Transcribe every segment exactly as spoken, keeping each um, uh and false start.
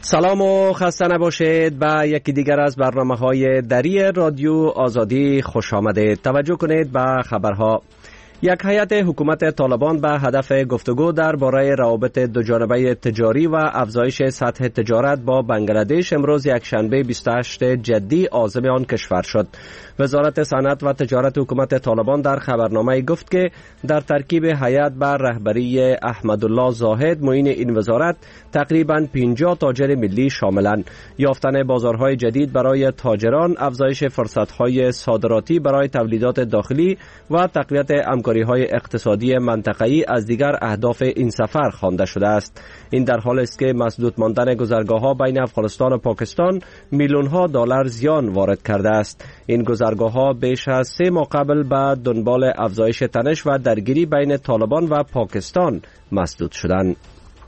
سلام و خسته نباشید. به یکی دیگر از برنامه های دری رادیو آزادی خوش آمدید. توجه کنید به خبرها. یک هیئت حکومت طالبان به هدف گفتگو درباره روابط دوجانبه تجاری و افزایش سطح تجارت با بنگلادش امروز یکشنبه بیست و هشتم جدی عازم آن کشور شد. وزارت صنعت و تجارت حکومت طالبان در خبرنامه گفت که در ترکیب هیئت بر رهبری احمدالله زاهد معین این وزارت تقریباً پنجاه تاجر ملی شاملند. یافتن بازارهای جدید برای تاجران، افزایش فرصت‌های صادراتی برای تولیدات داخلی و تقویت همکاری‌های اقتصادی منطقه‌ای از دیگر اهداف این سفر خوانده شده است. این در حالی است که مسدود ماندن گذرگاه‌ها بین افغانستان و پاکستان میلیون‌ها دلار زیان وارد کرده است. این گذرگاه‌ها بیش از سه ماه قبل به دنبال افزایش تنش و درگیری بین طالبان و پاکستان مسدود شدند.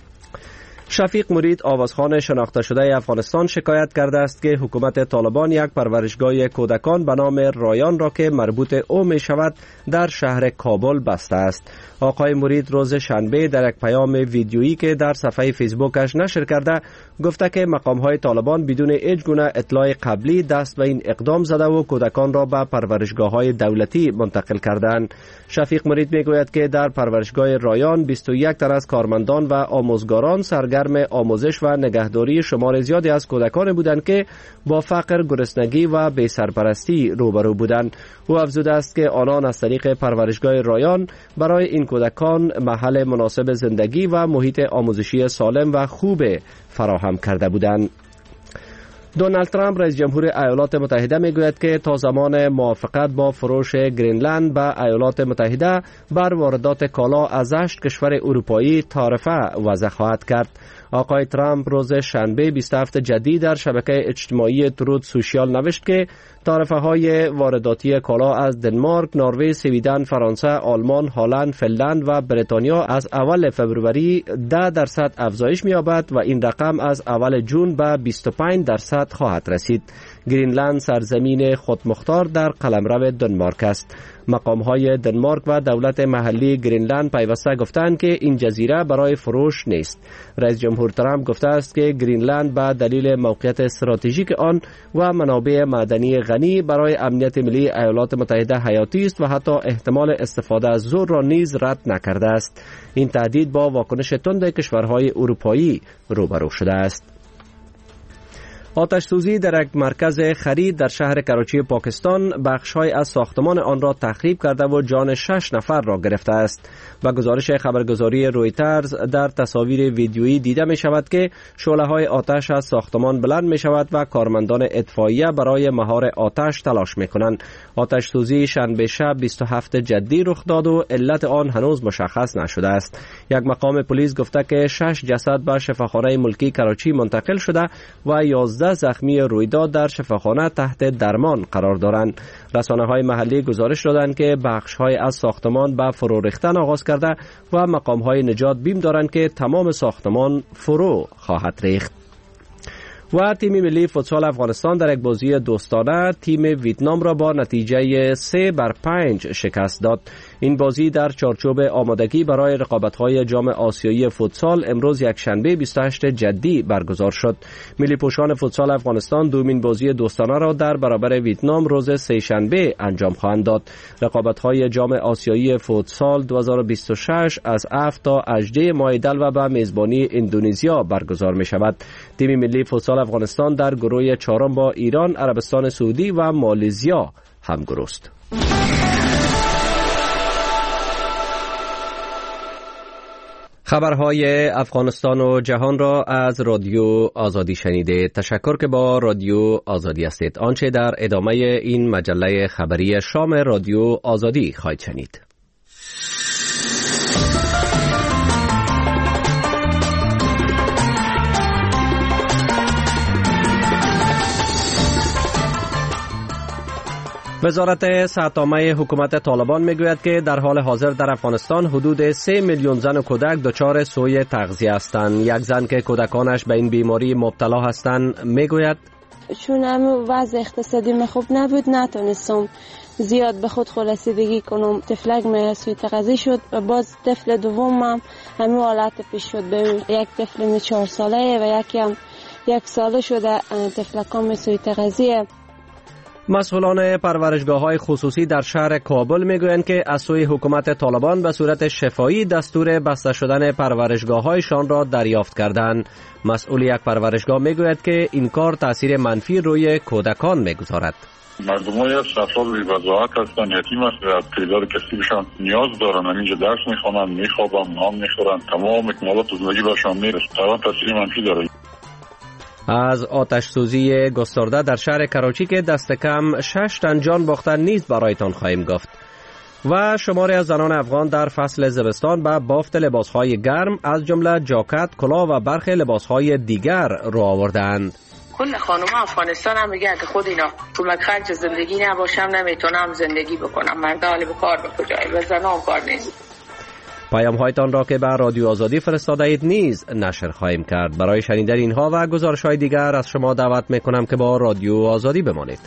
شفیق مرید آوازخوان شناخته شده افغانستان شکایت کرده است که حکومت طالبان یک پرورشگاه کودکان به نام رایان را که مربوط او می شود در شهر کابل بسته است. آقای مرید روز شنبه در یک پیام ویدیویی که در صفحه فیسبوکش نشر کرده گفته که مقام‌های طالبان بدون هیچ گونه اطلاع قبلی دست به این اقدام زده و کودکان را به پرورشگاه‌های دولتی منتقل کردند. شفیق مرید میگوید که در پرورشگاه رایان بیست و یک تن از کارمندان و آموزگاران سرگرم آموزش و نگهداری شمار زیادی از کودکان بودند که با فقر، گرسنگی و بی سرپرستی روبرو بودند. او افزوده است که آنان از طریق پرورشگاه رایان برای این کودکان محل مناسب زندگی و محیط آموزشی سالم و خوب فراهم کرده بودند. دونالد ترامپ رئیس جمهور ایالات متحده میگوید که تا زمان موافقت با فروش گرینلند به ایالات متحده بر واردات کالا از هشت کشور اروپایی تعرفه وضع خواهد کرد. آقای ترامپ روز شنبه بیست و هفتم جدی در شبکه اجتماعی ترود سوشیال نوشت که تعرفه های وارداتی کالا از دنمارک، نروژ، سویدن، فرانسه، آلمان، هلند، فنلند و بریتانیا از اول فوریه ده درصد افزایش می‌یابد و این رقم از اول جون به بیست و پنج درصد خواهد رسید. گرینلند سرزمین خودمختار در قلمرو دنمارک است. مقام‌های دنمارک و دولت محلی گرینلند پیوسته گفتند که این جزیره برای فروش نیست. رئیس جمهور ترامپ گفته است که گرینلند به دلیل موقعیت استراتژیک آن و منابع معدنی غنی برای امنیت ملی ایالات متحده حیاتی است و حتی احتمال استفاده از زور را نیز رد نکرده است. این تهدید با واکنش تند کشورهای اروپایی روبرو شده است. آتش سوزی در یک مرکز خرید در شهر کراچی پاکستان بخش‌های از ساختمان آن را تخریب کرده و جان شش نفر را گرفته است. با گزارش خبرگزاری رویترز در تصاویر ویدیویی دیده می شود که شعله‌های آتش از ساختمان بلند می شود و کارمندان اطفائیه برای مهار آتش تلاش می کنند. آتش سوزی شنبه شب بیست و هفتم جدی رخ داد و علت آن هنوز مشخص نشده است. یک مقام پلیس گفته که شش جسد به شفاخانه ملکی کراچی منتقل شده و یازده زخمی رویداد در شفاخانه تحت درمان قرار دارند. رسانه‌های محلی گزارش دادند که بخش‌های از ساختمان به فرو ریختن آغاز کرده و مقام‌های نجات بیم دارند که تمام ساختمان فرو خواهد ریخت. و تیم ملی فوتسال افغانستان در یک بازی دوستانه تیم ویتنام را با نتیجه سه بر پنج شکست داد. این بازی در چارچوب آمادگی برای رقابت‌های جام آسیایی فوتسال امروز یکشنبه بیست و هشتم جدی برگزار شد. ملی پوشان فوتسال افغانستان دومین بازی دوستانه را در برابر ویتنام روز سه شنبه انجام خواهند داد. رقابت‌های جام آسیایی فوتسال دو هزار و بیست و شش از هفت تا هجده ماه دلو به میزبانی اندونزیا برگزار می‌شود. تیم ملی فوتسال افغانستان در گروه چهارم با ایران، عربستان سعودی و مالزیا همگرو است. خبرهای افغانستان و جهان را از رادیو آزادی شنیده. تشکر که با رادیو آزادی هستید. آنچه در ادامه این مجله خبری شام رادیو آزادی خواهید شنید. وزارت صحت عامه حکومت طالبان میگوید که در حال حاضر در افغانستان حدود سه میلیون زن و کودک دچار سوء تغذیه هستند. یک زن که کودکانش به این بیماری مبتلا هستند میگوید چون همه وضع اقتصادی خوب نبود نتونستم زیاد به خود خلاصیدگی کنم. طفلک من سوء تغذیه شد و باز طفل دومم همین حالت پیش شد. به یک طفل چهار ساله و یکی هم یک ساله شده تفلکان سوی تغذیه. مسئولان پرورشگاه‌های خصوصی در شهر کابل میگویند که از سوی حکومت طالبان به صورت شفاهی دستور بسته شدن پرورشگاه‌هایشان را دریافت کردند. مسئول یک پرورشگاه میگوید که این کار تاثیر منفی روی کودکان میگذارد. مردمای افراد بی وضاحت هستن، یتیم هستن، تعداد کثیرشان نیاز دارن، همینجا درس میخوانن، میخوابن، نان میخورن، تمام اکمالات زندگی برشان میرسه. طبعا تاثیر منفی داره. از آتش سوزی گسترده در شهر کراچی که دست کم شش تن جان باختن نیز برایتان خواهیم گفت. و شماری از زنان افغان در فصل زمستان به بافت لباسهای گرم از جمله جاکت، کلاه و برخی لباسهای دیگر رو آوردند. کل خانم افغانستان هم میگن که خود اینا کمک خرج زندگی نباشم نمیتونم زندگی بکنم، مرد حال به کار به کجای و زنان کار نیست. پیام هایتان را که به رادیو آزادی فرستاده اید نیز نشر خواهیم کرد. برای شنیدن اینها و گزارش های دیگر از شما دعوت میکنم که با رادیو آزادی بمانید.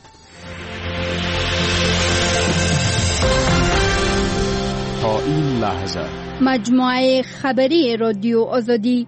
تا این لحظه مجموعه خبری رادیو آزادی.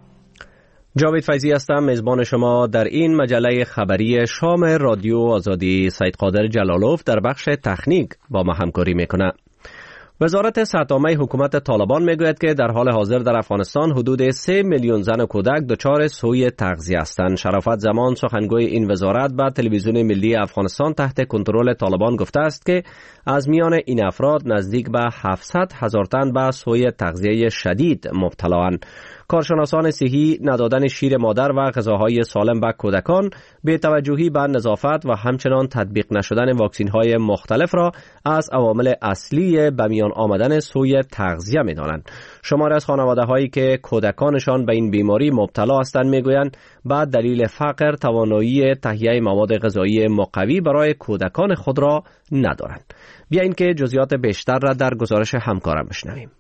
جاوید فیضی هستم، میزبان شما در این مجله خبری شام رادیو آزادی. سید قادر جلالوف در بخش تکنیک با ما همکاری میکنه. وزارت صحت عامه حکومت طالبان میگوید که در حال حاضر در افغانستان حدود سه میلیون زن و کودک دچار سوء تغذیه هستند. شرافت زمان سخنگوی این وزارت به تلویزیون ملی افغانستان تحت کنترل طالبان گفته است که از میان این افراد نزدیک به هفتصد هزار تن به سوء تغذیه شدید مبتلااند. کارشناسان صحی ندادن شیر مادر و غذاهای سالم به کودکان، بی‌توجهی به نظافت و همچنان تطبیق نشدن واکسین‌های مختلف را از عوامل اصلی به میان آمدن سوء تغذیه می‌دانند. شماری از خانواده‌هایی که کودکانشان به این بیماری مبتلا هستند می‌گویند به دلیل فقر توانایی تهیه مواد غذایی مقوی برای کودکان خود را ندارند. بیایید که جزئیات بیشتر را در گزارش همکارم بشنویم.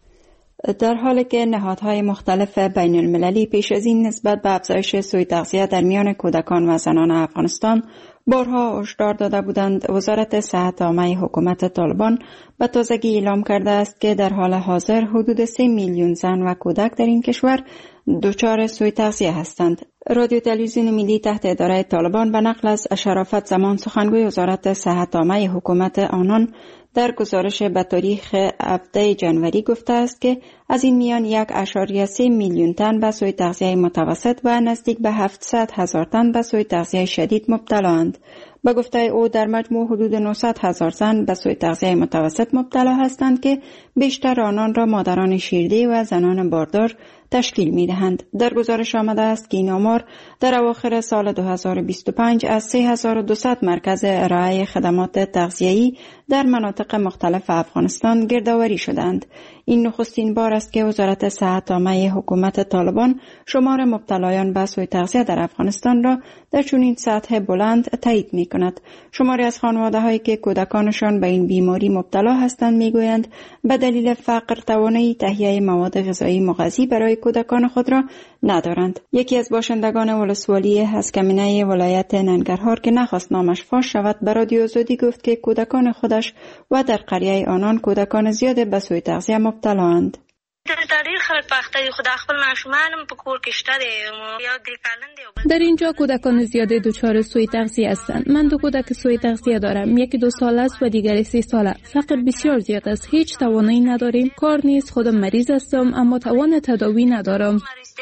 در حالی که نهادهای مختلف بین المللی پیش از این نسبت به افزایش سوء تغذیه در میان کودکان و زنان افغانستان بارها هشدار داده بودند، وزارت صحت عامه حکومت طالبان به تازگی اعلام کرده است که در حال حاضر حدود سه میلیون زن و کودک در این کشور دچار سوء تغذیه هستند. رادیو تلویزیون ملی تحت اداره طالبان به نقل از شرافت زمان سخنگوی وزارت صحت عامه حکومت آنان در گزارش به تاریخ هفدهم ژانویه گفته است که از این میان یک اشاریه سه میلیون تن به سوء تغذیه متوسط و نزدیک به هفتصد هزار تن به سوء تغذیه شدید مبتلااند. به گفته او در مجموع حدود نهصد هزار زن به سوء تغذیه متوسط مبتلا هستند که بیشتر آنان را مادران شیرده و زنان باردار تشکیل می دهند. در گزارش آمده است که این آمار در اواخر سال دو هزار و بیست و پنج از سه هزار و دویست مرکز ارائه خدمات تغذیه‌ای در مناطق مختلف افغانستان گردآوری شدند. این نخستین بار است که وزارت صحت عامه حکومت طالبان شمار مبتلایان به سوء تغذیه در افغانستان را در چنین سطح بلند تایید می کند. شماری از خانواده هایی که کودکانشان به این بیماری مبتلا هستند می گویند به دلیل فقر توانایی تهیه مواد غذایی مغذی برای کودکان خود را ندارند. یکی از باشندگان ولسوالی هسکمینه ولایت ننگرهار که نخواست نامش فاش شود به رادیو آزادی گفت که کودکان خودش و در قریه آنان کودکان زیاد به سوء تغذیه مبتلااند. در اینجا کودکان زیاده دچار سوء تغذیه هستند. من دو کودک سوء تغذیه دارم، یکی دو ساله است و دیگری سه ساله. فقر بسیار زیاد است، هیچ توانایی نداریم. کار نیست، خودم مریض هستم اما توان تداوی ندارم.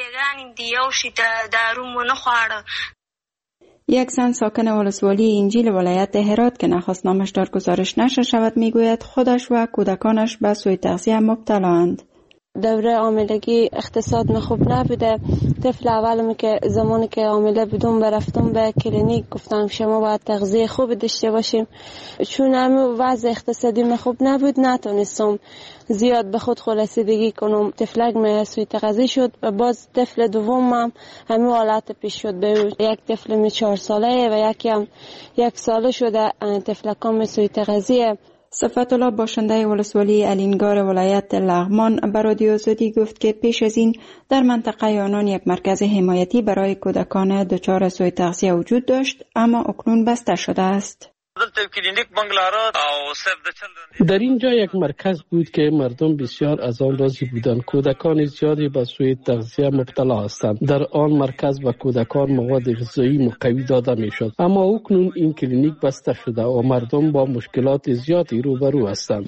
یک زن ساکن ولسوالی انجیل ولایت هرات که نخواست نامش در گزارش نشر شود میگوید خودش و کودکانش به سوء تغذیه مبتلااند. دوره حاملگی اقتصاد من خوب نبوده. طفل اولم که زمانی که حامله بودم برفتم به کلینیک گفتم شما باید تغذیه خوب داشته باشیم. چون هم وضع اقتصادی من خوب نبود نتونستم زیاد به خود رسیدگی کنم. طفلک من سوء تغذیه شد و باز طفل دومم همین حالت پیش شد. به یک طفل می چهار ساله و یکی هم یک ساله شده طفلکان سوء تغذیه. صفت الله باشنده ولسوالی الینگار ولایت لغمان به رادیو آزادی گفت که پیش از این در منطقه آنان یک مرکز حمایتی برای کودکان دچار سوء تغذیه وجود داشت اما اکنون بسته شده است. در اینجا یک مرکز بود که مردم بسیار از آن راضی بودند. کودکان زیادی به سوء تغذیه مبتلا هستند. در آن مرکز به کودکان مواد غذایی مقوی داده میشد، اما اکنون این کلینیک بسته شده و مردم با مشکلات زیادی روبرو هستند.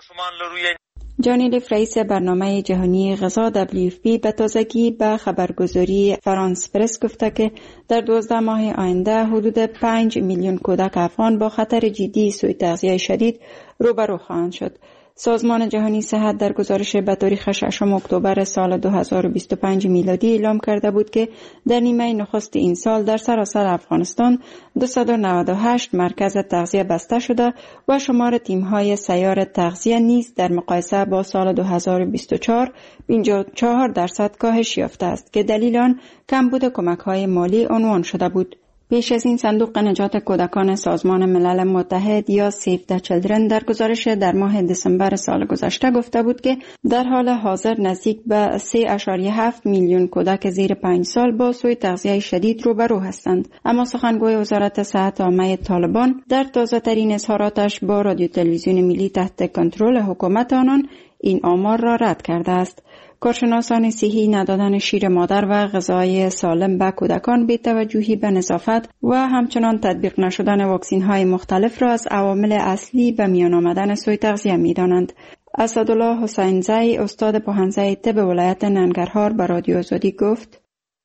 جانی لیف رئیس برنامه جهانی غذا دبلیو اف پی به تازگی به خبرگزاری فرانس پرس گفته که در دوازده ماه آینده حدود پنج میلیون کودک افغان با خطر جدی سوء تغذیه شدید روبرو خواهند شد. سازمان جهانی صحت در گزارش به تاریخ ششم اکتبر سال دو هزار و بیست و پنج میلادی اعلام کرده بود که در نیمه نخست این سال در سراسر افغانستان دویست و نود و هشت مرکز تغذیه بسته شده و شمار تیم‌های سیار تغذیه نیز در مقایسه با سال دو هزار و بیست و چهار پنجاه و چهار درصد کاهش یافته است که دلیل آن کمبود کمک‌های مالی عنوان شده بود. پیش از این صندوق نجات کودکان سازمان ملل متحد یا سیو د چیلدرن در گزارش در ماه دسامبر سال گذشته گفته بود که در حال حاضر نزدیک به سه ممیز هفت میلیون کودک زیر پنج سال با سوء تغذیه شدید روبرو هستند. اما سخنگوی وزارت صحت عامه طالبان در تازه ترین اظهاراتش با رادیو تلویزیون ملی تحت کنترل حکومت آنان این آمار را رد کرده است. کارشناسان صحی ندادن شیر مادر و غذای سالم به کودکان بی توجهی به نظافت و همچنان تطبیق نشدن واکسین های مختلف را از عوامل اصلی به میان آمدن سوء تغذیه می دانند. اسدالله حسین زی استاد پوهنځی طب ولایت ننګرهار به رادیو آزادی گفت: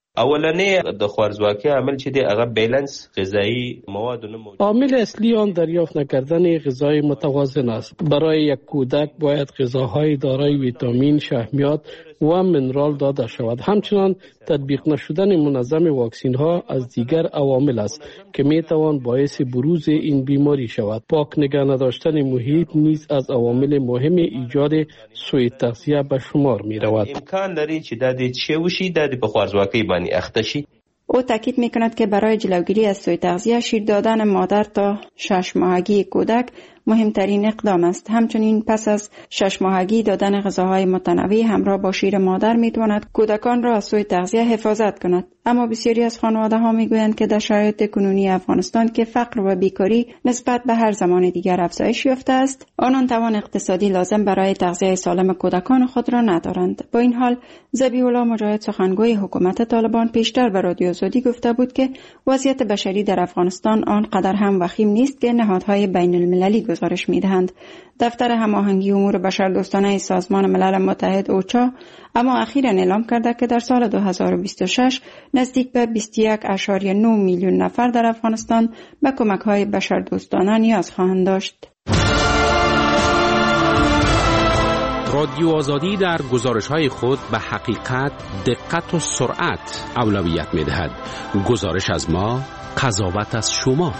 اولنی د خوارزواکی عامل چې دی هغه بیلنس غذایی مواد نه موجود. عامل اصلی آن دریافت نکردن غذای متوازن است. برای یک کودک باید غذاهای دارای ویتامین، شحمیات و منرال داده شود. همچنان تطبیق نشدن منظم واکسین ها از دیگر عوامل است که می توان باعث بروز این بیماری شود. پاک نگه نداشتن محیط نیز از عوامل مهم ایجاد سوء تغذیه به شمار می رود. امکان داری چې د دې چه وشي د په خوارزواکی باندې اخته شي. او تاکید می کند که برای جلوگیری از سوء تغذیه شیر دادن مادر تا شش ماهگی کودک مهمترین اقدام است. همچنین پس از شش ماهگی دادن غذاهای متنوع همراه با شیر مادر می تواند کودکان را از سوء تغذیه حفاظت کند. اما بسیاری از خانواده ها می گویند که در شرایط کنونی افغانستان که فقر و بیکاری نسبت به هر زمان دیگر افزایش یافته است، آنان توان اقتصادی لازم برای تغذیه سالم کودکان خود را ندارند. با این حال ذبیح الله مجاهد سخنگوی حکومت طالبان پیشتر به رادیو آزادی گفته بود که وضعیت بشری در افغانستان آنقدر هم وخیم نیست که نهادهای بین المللی گزارش می‌دهند. دفتر هماهنگی امور بشردوستانه سازمان ملل متحد اوچا اما اخیراً اعلام کرده که در سال دو هزار و بیست و شش نزدیک به بیست و یک ممیز نه میلیون نفر در افغانستان به کمک‌های بشردوستانه نیاز خواهند داشت. رادیو آزادی در گزارش‌های خود به حقیقت، دقت و سرعت اولویت می‌دهد. گزارش از ما، قضاوت از شما.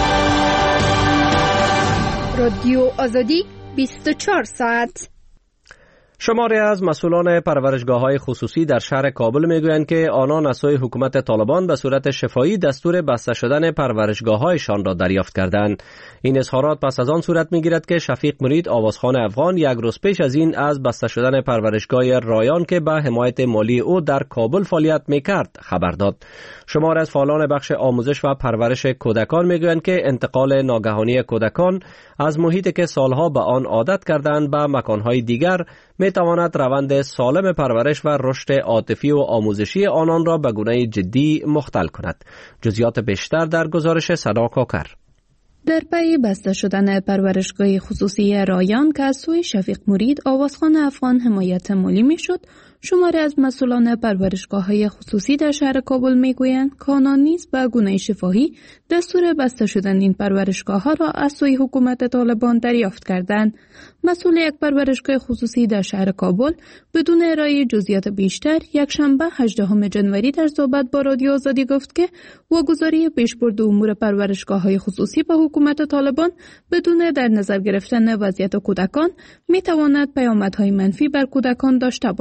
رادیو آزادی بیست و چهار ساعت. شماری از مسئولان پرورشگاه‌های خصوصی در شهر کابل میگویند که آنان از سوی حکومت طالبان به صورت شفاهی دستور بسته شدن پرورشگاه‌هایشان را دریافت کردند. این اظهارات پس از آن صورت میگیرد که شفیق مرید آوازخوان افغان یک روز پیش از این از بسته شدن پرورشگاه رایان که به حمایت مالی او در کابل فعالیت میکرد خبر داد. شماری از فعالان بخش آموزش و پرورش کودکان میگویند که انتقال ناگهانی کودکان از محیطی که سالها به آن عادت کردند به مکانهای دیگر می تواند روند سالم پرورش و رشد عاطفی و آموزشی آنان را به گونه جدی مختل کند. جزئیات بیشتر در گزارش سنا کاکر. در پی بسته شدن پرورشگاه خصوصی رایان که از سوی شفیق مرید آوازخوان افغان حمایت مالی می شد، شماری از مسئولان پرورشگاه‌های خصوصی در شهر کابل میگویند که آنان نیز به گونه شفاهی دستور بسته شدن این پرورشگاه‌ها را از سوی حکومت طالبان دریافت کردند. مسئول یک پرورشگاه خصوصی در شهر کابل بدون ارائه جزئیات بیشتر یک شنبه هجدهم ژانویه در صحبت با رادیو آزادی گفت که واگذاری پیشبرد امور پرورشگاه‌های خصوصی به حکومت طالبان بدون در نظر گرفتن وضعیت کودکان می‌تواند پیامدهای منفی بر کودکان داشته باشد.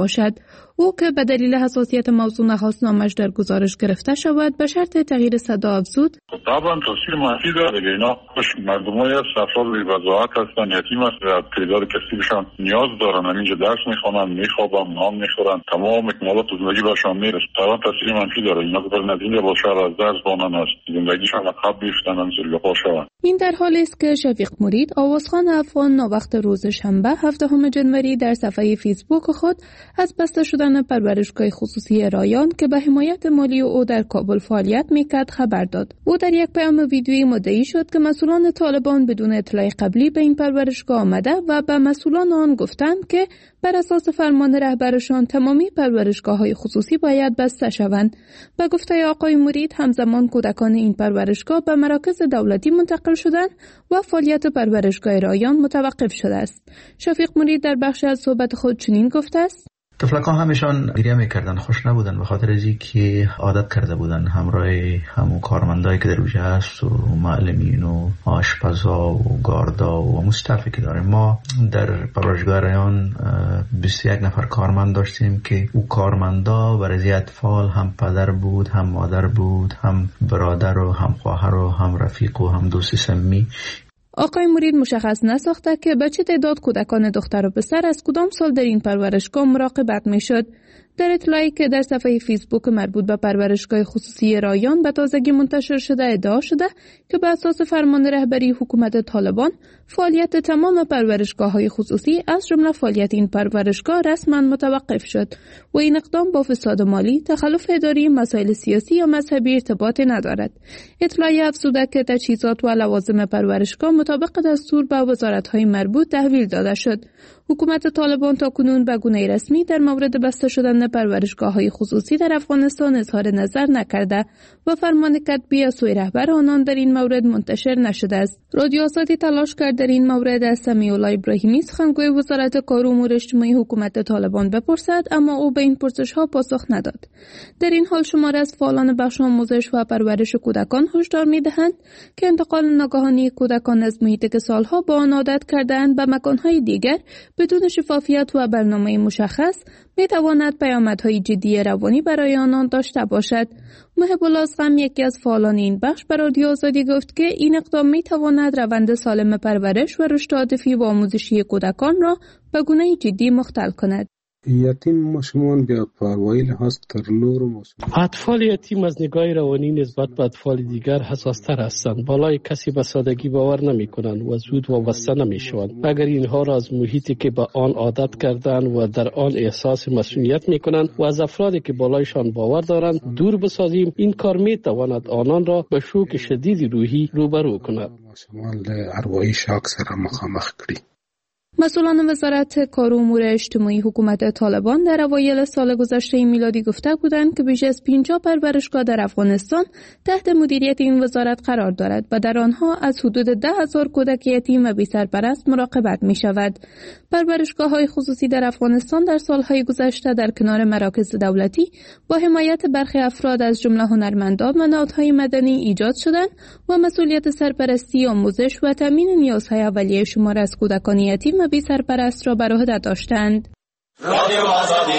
او که به دلیل حساسیت موضوع نخواست نامش در گزارش گرفته شود به شرط تغییر صدا افزود: طبعا تاثیر منفی داره. اینا خوش مردمایی از افراد بی وضاحت هستن، یتیم هستن، تعداد کثیرشان نیاز دارن. همینجا درس میخوانن، میخوابن، نان میخورن، تمام اکمالات زندگی برشان میرسه. طبعا تاثیر منفی داره. اینا که بر نتیجه باشه از درس بانن است زندگیشان عقب بیفتن ان زیر شوند. این در حالی است که شفیق مرید آوازخوان افغان ناوقت روز شنبه هفدهم جنوری در صفحه فیسبوک خود از بسته شدن پرورشگاه خصوصی رایان که به حمایت مالی او در کابل فعالیت میکرد خبر داد. او در یک پیام ویدیویی مدعی شد که مسئولان طالبان بدون اطلاع قبلی به این پرورشگاه آمده و به مسئولان آن گفتند که بر اساس فرمان رهبرشان تمامی پرورشگاه‌های خصوصی باید بسته شوند. به گفته آقای مرید همزمان کودکان این پرورشگاه به مراکز دولتی منتقل شدند و فعالیت پرورشگاه رایان متوقف شده است. شفیق مرید در بخش از صحبت خود چنین گفته است: طفلکان همشان گریه میکردن، خوش نبودن به خاطر از اینکه عادت کرده بودن همراه همون کارمندایی که در اونجا هست و معلمین و آشپزا و گاردا و مستعفی که داریم. ما در پرورشگاه رایان بیست و یک نفر کارمند داشتیم که او کارمندا برای اطفال هم پدر بود، هم مادر بود، هم برادر و هم خواهر و هم رفیق و هم دوست صمیمی. آقای مرید مشخص نساخته که به چه تعداد کودکان دختر و پسر از کدام سال در این پرورشگاه مراقبت میشد. در اطلاعی که در صفحه فیسبوک مربوط به پرورشگاه خصوصی رایان به تازگی منتشر شده ادعا شده که به اساس فرمان رهبری حکومت طالبان فعالیت تمام پرورشگاه‌های خصوصی از جمله فعالیت این پرورشگاه رسما متوقف شد و این اقدام با فساد مالی، تخلف اداری، مسائل سیاسی یا مذهبی ارتباطی ندارد. اطلاعی افزوده که تجهیزات و لوازم پرورشگاه مطابق دستور به وزارت‌های مربوط تحویل داده شد. حکومت طالبان تاکنون به گونه رسمی در مورد بسته شدن پرورشگاه‌های خصوصی در افغانستان اظهار نظر نکرده و فرمان کتبی از سوی رهبر آنان در این مورد منتشر نشده است. رادیو آزادی تلاش کرد در این مورد از سمیع الله ابراهیمی سخنگوی وزارت کار و امور اجتماعی حکومت طالبان بپرسد، اما او به این پرسش‌ها پاسخ نداد. در این حال شماری از فعالان بخش آموزش و پرورش کودکان هشدار می‌دهند که انتقال ناگهانی کودکان از محیطی که سالها با آن عادت کرده‌اند به مکان‌های دیگر بدون شفافیت و برنامه مشخص می‌تواند پیامدهای جدی روانی برای آنان داشته باشد. محب الله اصغم یکی از فعالان این بخش به رادیو آزادی گفت که این اقدام می‌تواند روند سالم پرورش و رشد عاطفی و آموزشی کودکان را به گونه جدی مختل کند. یتیم ماشومان بیا په اوایل لحاظ تر نورو ماشومان اطفال یتیم از نگاه روانی نسبت به اطفال دیگر حساستر هستند. بالای کسی به سادگی باور نمی کنند و زود وابسته نمی شوند. اگر اینها را از محیطی که به آن عادت کردند و در آن احساس مسئولیت می کنند و از افرادی که بالایشان باور دارند دور بسازیم، این کار می تواند آنان را به شوک شدید روحی روبرو کند. ماشومان له اروايي شاک سره مخامخ کړي. مسئولان وزارت کار و امور اجتماعی حکومت طالبان در اوایل سال گذشته میلادی گفته بودند که بیش از پنجاه پرورشگاه در افغانستان تحت مدیریت این وزارت قرار دارد و در آنها از حدود ده هزار کودک یتیم و بی سرپرست مراقبت می شود. پرورشگاه‌های خصوصی در افغانستان در سالهای گذشته در کنار مراکز دولتی با حمایت برخی افراد از جمله هنرمندان و نهادهای مدنی ایجاد شدند و مسئولیت سرپرستی، آموزش و تامین نیازهای اولیه شمار از کودکان یتیم و بی سرپرست را بر عهده داشتند. رادیو آزادی.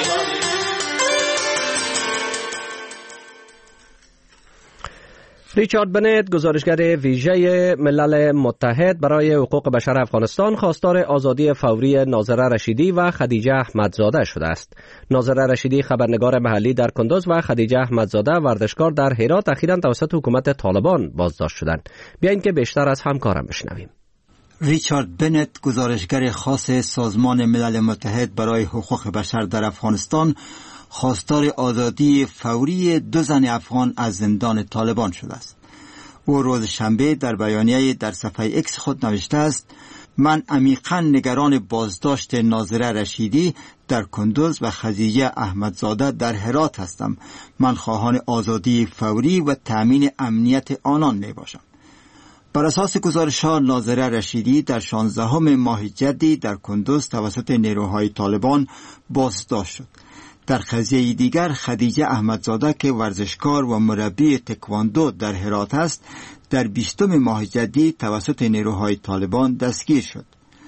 ریچارد بنت، گزارشگر ویژه ملل متحد برای حقوق بشر افغانستان، خواستار آزادی فوری ناظره رشیدی و خدیجه احمدزاده شده است. ناظره رشیدی خبرنگار محلی در کندوز و خدیجه احمدزاده ورزشکار در هرات اخیراً توسط حکومت طالبان بازداشت شدند. بیایید که بیشتر از همکارم بشنویم. ریچارد بنت، گزارشگر خاص سازمان ملل متحد برای حقوق بشر در افغانستان، خواستار آزادی فوری دو زن افغان از زندان طالبان شده است. او روز شنبه در بیانیه در صفحه ایکس خود نوشته است: من عمیقاً نگران بازداشت ناظره رشیدی در کندوز و خدیجه احمدزاده در هرات هستم. من خواهان آزادی فوری و تأمین امنیت آنان می باشم. بر اساس گزارش‌ها، ناظره رشیدی در شانزدهم ماه جدی در کندوز توسط نیروهای طالبان بازداشت شد. در قضیه دیگر، خدیجه احمدزاده که ورزشکار و مربی تکواندو در هرات است، در بیستم ماه جدی توسط نیروهای طالبان دستگیر شد.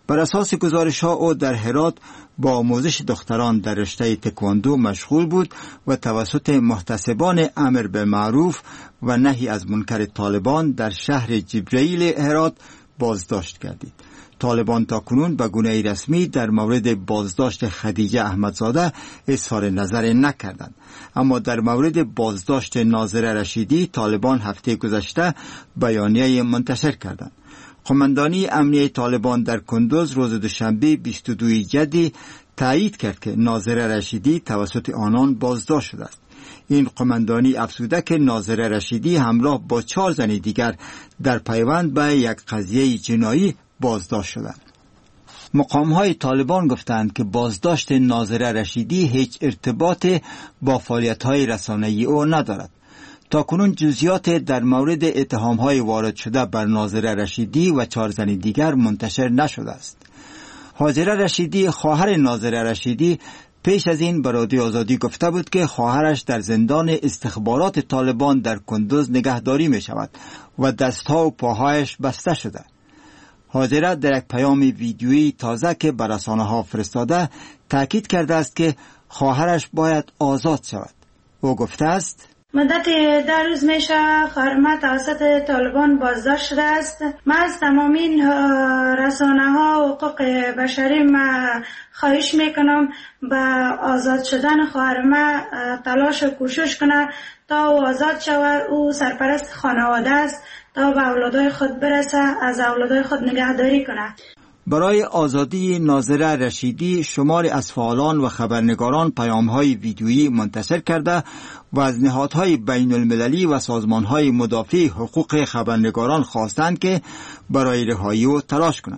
بر اساس گزارش ها او در هرات با آموزش دختران در رشته تکواندو مشغول بود و توسط محتسبان امر به معروف و نهی از منکر طالبان در شهر جبرئیل هرات بازداشت گردید. طالبان تاکنون به گونه رسمی در مورد بازداشت خدیجه احمدزاده اظهار نظر نکردند، اما در مورد بازداشت ناظره رشیدی طالبان هفته گذشته بیانیه منتشر کردند. قماندانی امنیه طالبان در کندوز روز دوشنبه بیست و دوم جدی تایید کرد که ناظره رشیدی توسط آنان بازداشت شده است. این قماندانی افزوده که ناظره رشیدی همراه با چهار زن دیگر در پیوند به یک قضیه جنایی بازداشت شدند. مقام‌های طالبان گفتند که بازداشت ناظره رشیدی هیچ ارتباط با فعالیت‌های رسانه‌ای او ندارد. تاکنون جزئیات در مورد اتهام‌های وارد شده بر ناظره رشیدی و چهار زن دیگر منتشر نشده است. هاجره رشیدی خواهر ناظره رشیدی پیش از این به رادیو آزادی گفته بود که خواهرش در زندان استخبارات طالبان در کندوز نگهداری می شود و دستها و پاهایش بسته شده. هاجره در یک پیام ویدیویی تازه که به رسانه‌ها فرستاده تاکید کرده است که خواهرش باید آزاد شود. او گفته است: مدت ده روز میشه خواهر ما توسط طالبان بازداشت شده است. من از تمام این رسانه ها و حقوق بشری ما خواهش میکنم به آزاد شدن خواهر ما تلاش و کوشش کنه تا او آزاد شود. او سرپرست خانواده است تا به اولادای خود برسه، از اولادای خود نگهداری کنه. برای آزادی ناظره رشیدی شماری از فعالان و خبرنگاران پیام‌های ویدیویی منتشر کرده و از نهادهای بین المللی و سازمان‌های مدافع حقوق خبرنگاران خواستند که برای رهایی او تلاش کنند.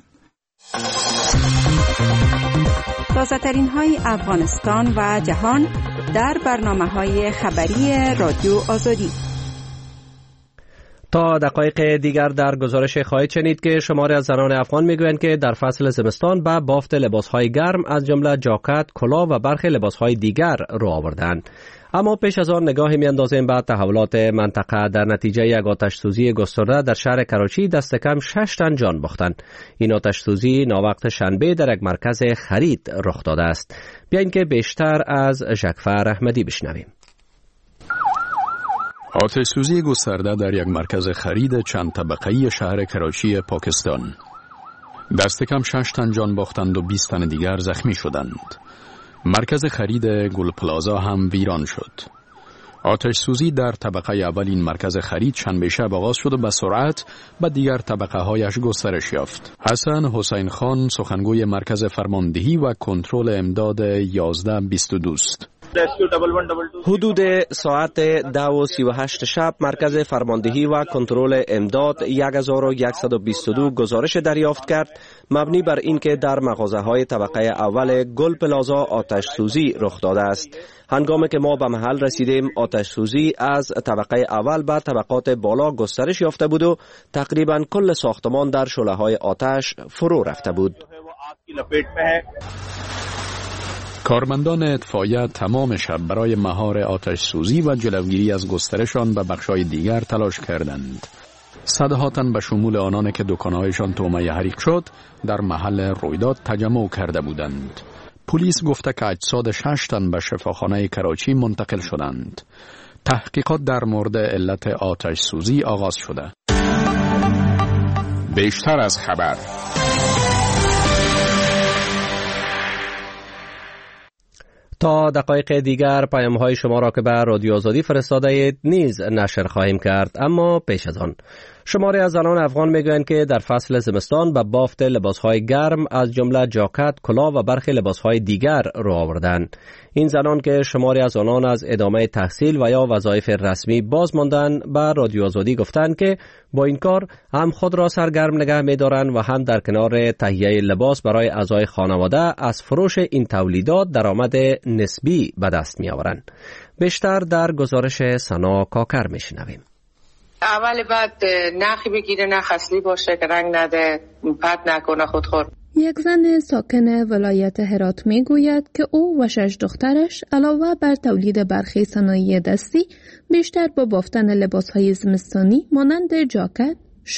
تازه‌ترین های افغانستان و جهان در برنامه‌های خبری رادیو آزادی. تا دقایق دیگر در گزارش خواهید شنید که شماری از زنان افغان میگویند که در فصل زمستان به بافت لباسهای گرم از جمله جاکت، کلاه و برخی لباسهای دیگر رو آوردند. اما پیش از آن نگاهی میاندازیم به تحولات منطقه. در نتیجه یک آتش سوزی گسترده در شهر کراچی دست کم شش تن جان باختند. این آتش سوزی ناوقت شنبه در یک مرکز خرید رخ داده است. بیاین که بیشتر از ژکفر احمدی بشنویم. آتش سوزی گسترده در یک مرکز خرید چند طبقه‌ای شهر کراچی پاکستان. دست کم شش تن جان باختند و بیست تن دیگر زخمی شدند. مرکز خرید گل پلازا هم ویران شد. آتش سوزی در طبقه اول این مرکز خرید شنبه شب آغاز شد و به سرعت به دیگر طبقه هایش گسترش یافت. حسن حسین خان سخنگوی مرکز فرماندهی و کنترل امداد یازده بیست و دو است. حدود ساعت ده و سی و هشت شب مرکز فرماندهی و کنترل امداد یک هزار و صد و بیست و دو گزارش دریافت کرد مبنی بر اینکه در مغازه‌های طبقه اول گل پلازا آتش سوزی رخ داده است. هنگامی که ما به محل رسیدیم آتش سوزی از طبقه اول به طبقات بالا گسترش یافته بود و تقریبا کل ساختمان در شعله‌های آتش فرو رفته بود. کارمندان اطفائیه تمام شب برای مهار آتش سوزی و جلوگیری از گسترش آن به بخش‌های دیگر تلاش کردند. صدها تن به شمول آنان که دکان‌هایشان طعمه حریق شد در محل رویداد تجمع کرده بودند. پلیس گفته که اجساد شش تن به شفاخانه کراچی منتقل شدند. تحقیقات در مورد علت آتش سوزی آغاز شده. بیشتر از خبر. تا دقایق دیگر پیام‌های شما را که به رادیو آزادی فرستاده اید نیز نشر خواهیم کرد، اما پیش از آن شماری از زنان افغان میگویند که در فصل زمستان به بافت لباسهای گرم از جمله جاکت، کلاه و برخی لباسهای دیگر رو آوردند. این زنان که شماری از آنان از ادامه تحصیل و یا وظایف رسمی باز ماندن به رادیو آزادی گفتند که با این کار هم خود را سرگرم نگه می‌دارند و هم در کنار تهیه لباس برای اعضای خانواده از فروش این تولیدات درآمد نسبی به دست می‌آورند. بیشتر در گزارش سنا کاکر می‌شنویم. اول بعد نخی بگیره، نخ اصلی باشه که رنگ نده، پت نکنه خودخور. یک زن ساکن ولایت هرات می گوید که او و شش دخترش علاوه بر تولید برخی صنایع دستی بیشتر با بافتن لباسهای زمستانی مانند جاکت، شال،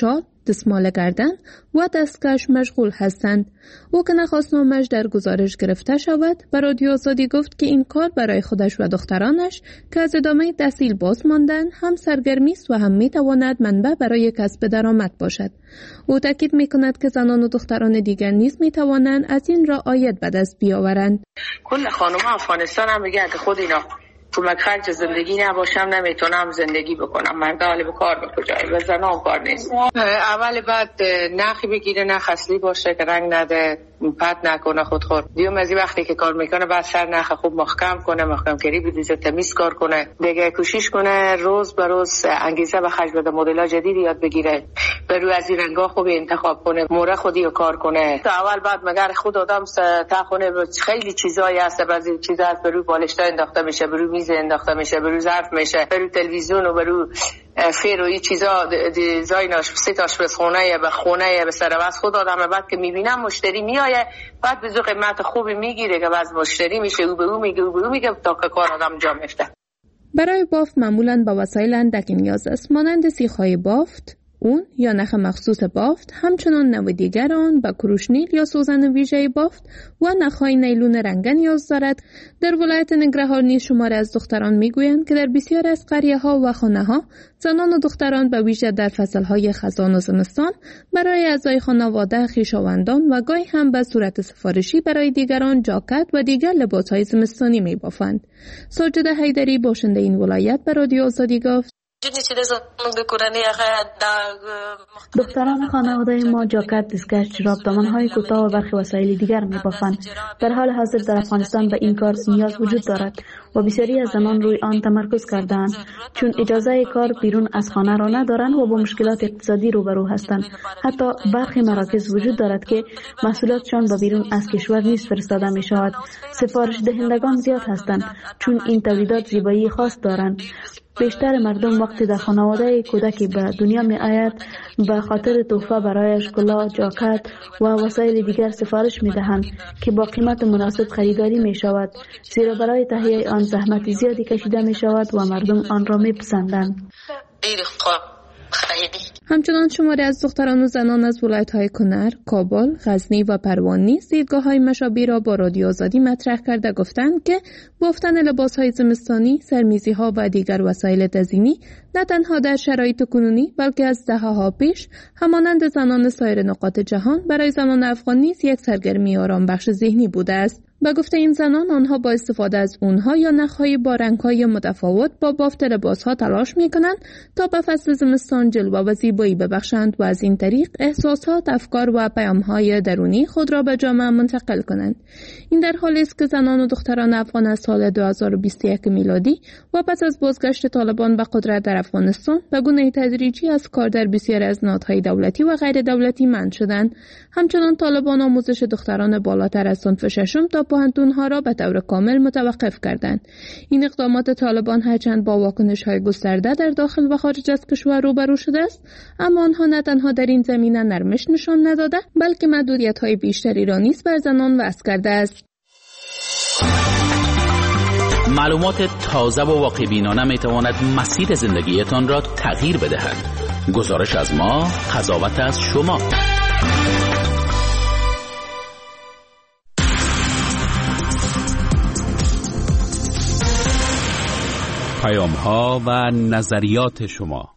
دستماله کردن و دستکش مشغول هستند. او که نخواستنامش در گزارش گرفته شود، به رادیو آزادی گفت که این کار برای خودش و دخترانش که از ادامه تحصیل باز ماندن هم سرگرمی است و هم میتواند منبع برای کسب درآمد باشد. او تاکید میکند که زنان و دختران دیگر نیز میتوانند از این راه عاید به دست بیاورند. کل خانم افغانستان هم میگه که خود اینا کمک خرج زندگی نباشم نمیتونم زندگی بکنم، مرد حال به کار به کجای و زنان کار نیست. اول بعد نخی بگیره، نخ اصلی باشه که رنگ نده، پت نکنه خود خود. دیوم از وقتی که کار میکنه بعد سر نخ خوب محکم کنه، محکم کری بدیزه، تمیز کار کنه، دیگه کوشش کنه روز به روز انگیزه به خرج بده، مدل جدید یاد بگیره، به روی از این رنگا خوب انتخاب کنه، موره خودی رو کار کنه. تا اول بعد مگر خود آدم تا خونه خیلی چیزایی هست، بعضی چیزا هست به روی بالشتا انداخته میشه، به روی میز انداخته میشه، به روی ظرف میشه، به روی تلویزیون و به روی فیر و این چیزا دیزاینش سه تاش به خونه به خونه به سر واس خود آدم بعد که میبینم مشتری میآیه بعد به قیمت خوبی میگیره که باز مشتری میشه و به او میگه و به او میگه تا که کار آدم جا میفته. برای بافت معمولاً به وسایل اندکی نیاز است، مانند سیخ‌های بافت، اون یا نخ مخصوص بافت، همچنان نوع دیگر آن به کروشنیل یا سوزن ویژه بافت و نخهای نیلون رنگی نیاز دارد. در ولایت ننگرهار نیز شماری از دختران میگویند که در بسیار از قریه ها و خانه ها زنان و دختران به ویژه در فصل های خزان و زمستان برای اعضای خانواده، خویشاوندان و گاهی هم به صورت سفارشی برای دیگران جاکت و دیگر لباس های زمستانی میبافند. ساجده حیدری باشنده این ولایت به رادیو آزادی گفت: دختران خانواده ما جاکت، دستکش، جوراب، دامن‌های کوتاه و برخی وسایل دیگر می‌بافند. در حال حاضر در افغانستان به این کار نیاز وجود دارد و بسیاری از زنان روی آن تمرکز کرده‌اند، چون اجازه کار بیرون از خانه را ندارند و با مشکلات اقتصادی روبرو هستند. حتی برخی مراکز وجود دارد که محصولاتشان به بیرون از کشور نیز فرستاده می‌شود. سفارش دهندگان زیاد هستند، چون این تولیدات زیبایی خاص دارند. بیشتر مردم وقتی در خانواده کودکی به دنیا می آید به خاطر تحفه برایش کلاه، جاکت و وسایل دیگر سفارش می دهند که با قیمت مناسب خریداری می شود، زیرا برای تهیه آن زحمت زیادی کشیده می شود و مردم آن را می پسندند. همچنان شماری از دختران و زنان از ولایت‌های کنر، کابل، غزنی و پروان نیز دیدگاه‌های مشابه را با رادیو آزادی مطرح کرده گفتند که بافتن لباس‌های زمستانی، سرمیزی‌ها و دیگر وسایل تزیینی نه تنها در شرایط کنونی بلکه از دهه‌ها پیش همانند زنان سایر نقاط جهان برای زنان افغان نیز یک سرگرمی آرامبخش ذهنی بوده است. به گفته این زنان، آنها با استفاده از اونها یا نخهای با رنگ‌های متفاوت با بافت لباس‌ها تلاش می‌کنند تا به فصل زمستان جلوه و زیبایی ببخشند و از این طریق احساسات، افکار و پیام‌های درونی خود را به جامعه منتقل کنند. این در حالی است که زنان و دختران افغان از سال دو هزار و بیست و یک میلادی و پس از بازگشت طالبان به قدرت در افغانستان به گونه تدریجی از کار در بسیاری از نهادهای دولتی و غیر دولتی منع شدند. همچنان طالبان آموزش دختران بالاتر از صنف ششم تا پوهنتون‌ها را به طور کامل متوقف کردند. این اقدامات طالبان هرچند با واکنش‌های گسترده در داخل و خارج از کشور روبرو شده است، اما آنها نه تنها در این زمینه نرمش نشان نداده بلکه محدودیت‌های بیشتری را نیز بر زنان وضع کرده است. معلومات تازه و واقع‌بینانه می‌تواند مسیر زندگیتان را تغییر بدهد. گزارش از ما، قضاوت از شما. پیام ها و نظریات شما.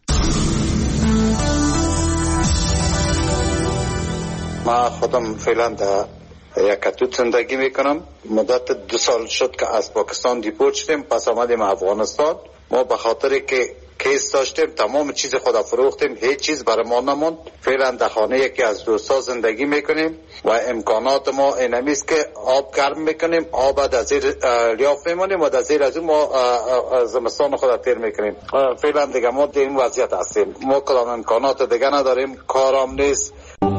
ما خودم فعلا در یکتوت زندگی میکنم. مدت دو سال شد که از پاکستان دیپورت شدیم، پس آمدیم افغانستان. ما به خاطر که کیس داشتیم تمام چیز خود فروختیم، هیچ چیز برای ما نموند. فعلا در خانه یکی از دوستا زندگی میکنیم و امکانات ما اینمیست که آب گرم میکنیم، آب در زیر لیاف میمونیم و در زیر از اون ما زمستان خود تیر میکنیم. فعلا دیگه ما در این وضعیت هستیم، ما کدام امکانات دیگه نداریم، کارام نیست.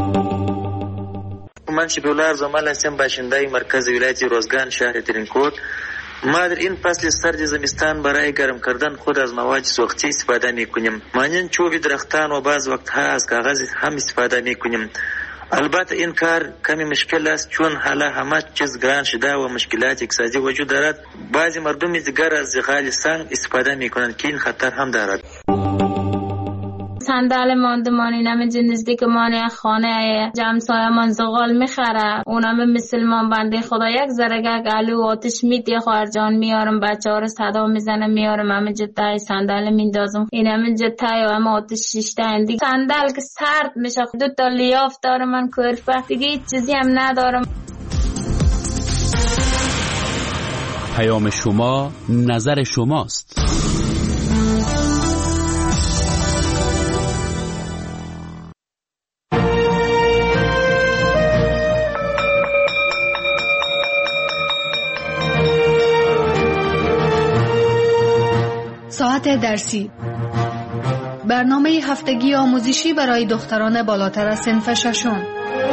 من شبیه ارزمال هستم، باشنده مرکز ولایت روزگان شهر ترینکوت. ما در این فصل سرد زمستان برای گرم کردن خود از مواد سوختی استفاده میکنیم. مانند چوب درختان و بعض وقتها از کاغذ هم استفاده میکنیم. البته این کار کمی مشکل است، چون حالا همه چیز گران شده و مشکلات اقتصادی وجود دارد. بعضی مردم دیگر از زغال سنگ استفاده میکنند که این خطر هم دارد. صندل ماندمانی نمی نزدیک مانی خانه جمسایه من زغال میخره، اونم مسلمان بنده خدا یک زرگه گلو آتش میدی خواهر جان میارم، بچه ها رو صدا میزنم میارم، همه جتای صندل میندازم، این همه جتای و همه آتش شیشته اندی صندل که سرد میشه، دو تا لیاف دارم من کرفه دیگه هیچ چیزی هم ندارم. پیام شما نظر شماست. ساعت درسی، برنامه هفتگی آموزشی برای دختران بالاتر از صنف ششم.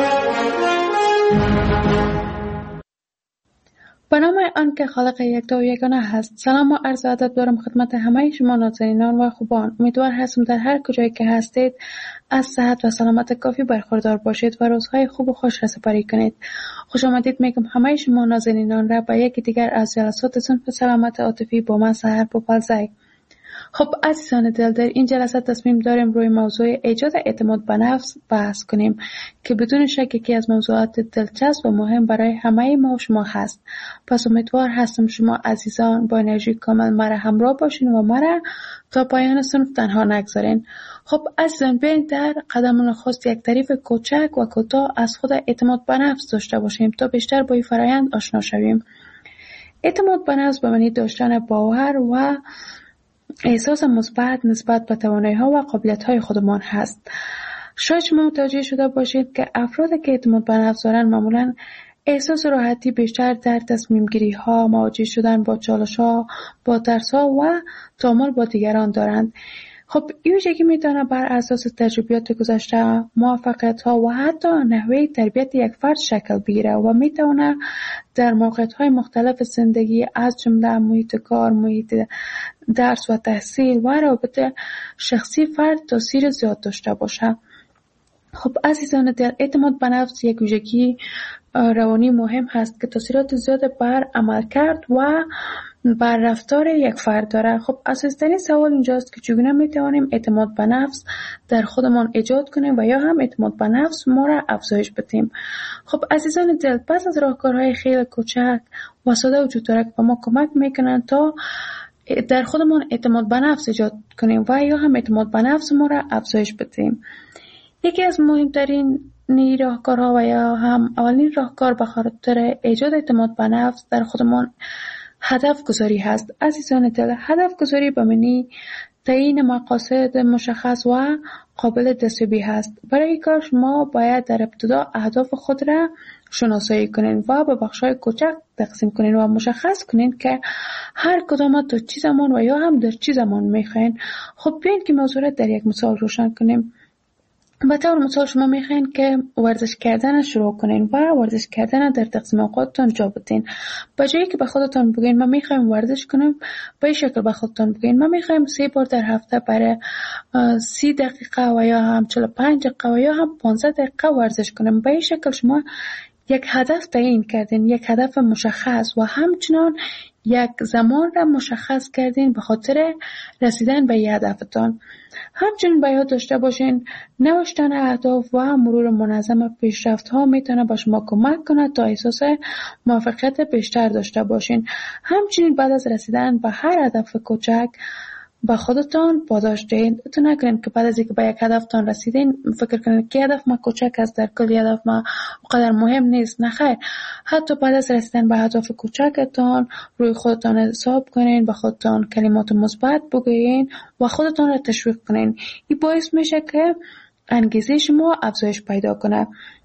به نام آن که خالق یکتا و یگانه هست. سلام و عرض ادب دارم خدمت همه شما نازنینان و خوبان. امیدوار هستم در هر کجایی که هستید از صحت و سلامت کافی برخوردار باشید و روزهای خوب و خوش را سپری کنید. خوش آمدید میگم همه شما نازنینان را به یکی دیگر از جلسات صنف سلامت عاطفی با من سحر پوپلزی. خب عزیزان دل، در این جلسه تصمیم داریم روی موضوع ایجاد اعتماد به نفس بحث کنیم که بدون شک یکی از موضوعات دلچسب و مهم برای همه ما و شما هست. پس امیدوار هستم شما عزیزان با انرژی کامل مرا همراه باشین و مرا تا پایان صنف تنها نگذارین. خب عزیزان بیاین در قدم نخست یک تعریف کوچک و کوتاه از خود اعتماد به نفس داشته باشیم تا بیشتر با این فرآیند آشنا شویم. اعتماد به نفس به معنی داشتن باور و احساس مثبت نسبت به توانایی‌ها و قابلیت‌های خودمان هست. شاید شما متوجه شده باشید که افرادی که اعتماد به نفس دارند معمولاً احساس راحتی بیشتر در تصمیم گیری ها، مواجه شدن با چالش ها، با ترس ها و تعامل با دیگران دارند. خب این ویژگی میتونه بر اساس تجربیات گذشته، موفقیت ها و حتی نحوه تربیت یک فرد شکل بگیره و میتونه در موقعیت های مختلف زندگی از جمله محیط کار، محیط درس و تحصیل و روابط شخصی فرد تاثیر زیاد داشته باشه. خب عزیزان دل، اعتماد به نفس یک ویژگی روانی مهم هست که تاثیرات زیاد بر عملکرد و بر رفتار یک فرد داره. خب اساسی‌ترین سوال اینجاست که چگونه میتوانیم اعتماد به نفس در خودمان ایجاد کنیم و یا هم اعتماد به نفس ما را افزایش بدیم. خب عزیزان دل، پس از راهکارهای خیلی کوچک و ساده وجود داره که به ما کمک میکنن تا در خودمان اعتماد به نفس ایجاد کنیم و یا هم اعتماد به نفس ما را افزایش بدیم. یکی از مهمترین نی راهکارها و یا هم اولین راهکار به خاطر ایجاد اعتماد به نفس در خودمان هدف گذاری هست. عزیزان دل، هدف گذاری به معنی تعیین مقاصد مشخص و قابل دستیابی هست. برای کار شما باید در ابتدا اهداف خود را شناسایی کنین و به بخش‌های کوچک تقسیم کنین و مشخص کنین که هر کدام تا چه زمان و یا هم در چه زمان میخواین. خب بیاین که موضوع را در یک مثال روشن کنیم. به طور مثال شما میخواین که ورزش کردن شروع کنین و ورزش کردن در تقسیم اوقاتتان جا بدین. به جایی که به خودتان بگین من میخوایم ورزش کنم، به این شکل به خودتان بگین من میخوایم سه بار در هفته برای سی دقیقه و یا هم چهل و پنج دقیقه و یا هم پانزده دقیقه ورزش کنم. به این شکل شما یک هدف تعیین کردین، یک هدف مشخص و همچنان یک زمان را مشخص کردین به خاطر رسیدن به این هدفتان. همچنین باید داشته باشین نوشتن اهداف و مرور منظم پیشرفت ها میتونه به شما کمک کنه تا احساس موفقیت بیشتر داشته باشین. همچنین بعد از رسیدن به هر هدف کوچک با خودتان پاداش دهید. تو نکنین که بعد از اینکه به یک هدفتان رسیدین فکر کنین که هدف ما کوچک است، در کل هدف ما اونقدر مهم نیست. نه خیر، حتی بعد از رسیدن به هدف کوچکتان روی خودتان حساب کنین، به خودتان کلمات مثبت بگویین و خودتان را تشویق کنین. این باعث میشه که انگیزه شما افزایش پیدا کنه.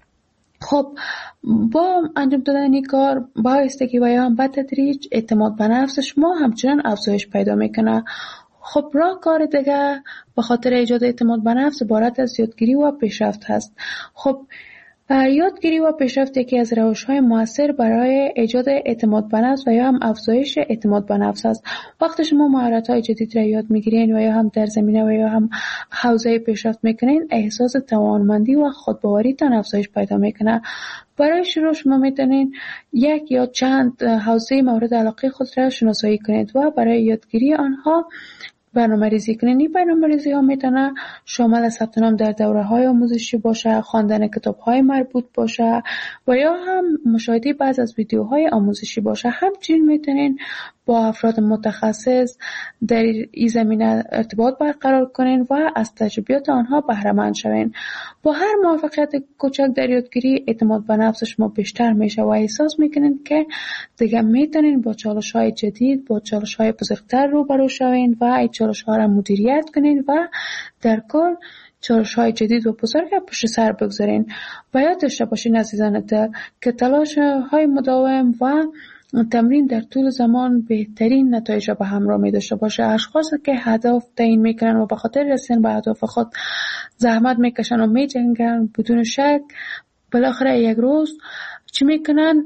خب با انجام دادن این کار با ایستگی و یا هم به تدریج اعتماد به نفس شما همچنان افزایش پیدا میکنه. خب راهکار دیگه به خاطر ایجاد اعتماد به نفس عبارت از یادگیری و پیشرفت هست. خب یادگیری و پیشرفت یکی از روش‌های مؤثر برای ایجاد اعتماد به نفس و یا هم افزایش اعتماد به نفس است. وقتی شما مهارت‌های جدید را یاد می‌گیرین و یا هم در زمینه و یا هم حوزه پیشرفت می‌کنین، احساس توانمندی و خودباوریتان افزایش پیدا می‌کنه. برای شروع شما می‌تونین یک یا چند حوزه مورد علاقه خود را شناسایی کنید و برای یادگیری آنها برنامه ریزی کنین. این برنامه ریزی ها میتونه شامل ثبت نام در دوره های آموزشی باشه، خواندن کتاب های مربوط باشه و یا هم مشاهده بعض از ویدیوهای آموزشی باشه. همچنین میتونین با افراد متخصص در این زمینه ارتباط برقرار کنین و از تجربیات آنها بهره مند شوین. با هر موفقیت کوچک در یادگیری اعتماد به نفس شما بیشتر میشه و احساس میکنین که دیگه میتونین با چالش های جدید، با چالش های بزرگتر روبرو شوین و این چالش ها را مدیریت کنین و در کل چالش های جدید و بزرگ پشت سر بگذارین. و یاد داشته باشین عزیزان دل که تلاش های مداوم و تمرین در طول زمان بهترین نتایج را به همراه می داشته باشه. اشخاصی که هدف تعیین میکنن و به خاطر رسیدن به هدف خود زحمت میکشن و میجنگن، بدون شک بالاخره یک روز چی میکنن؟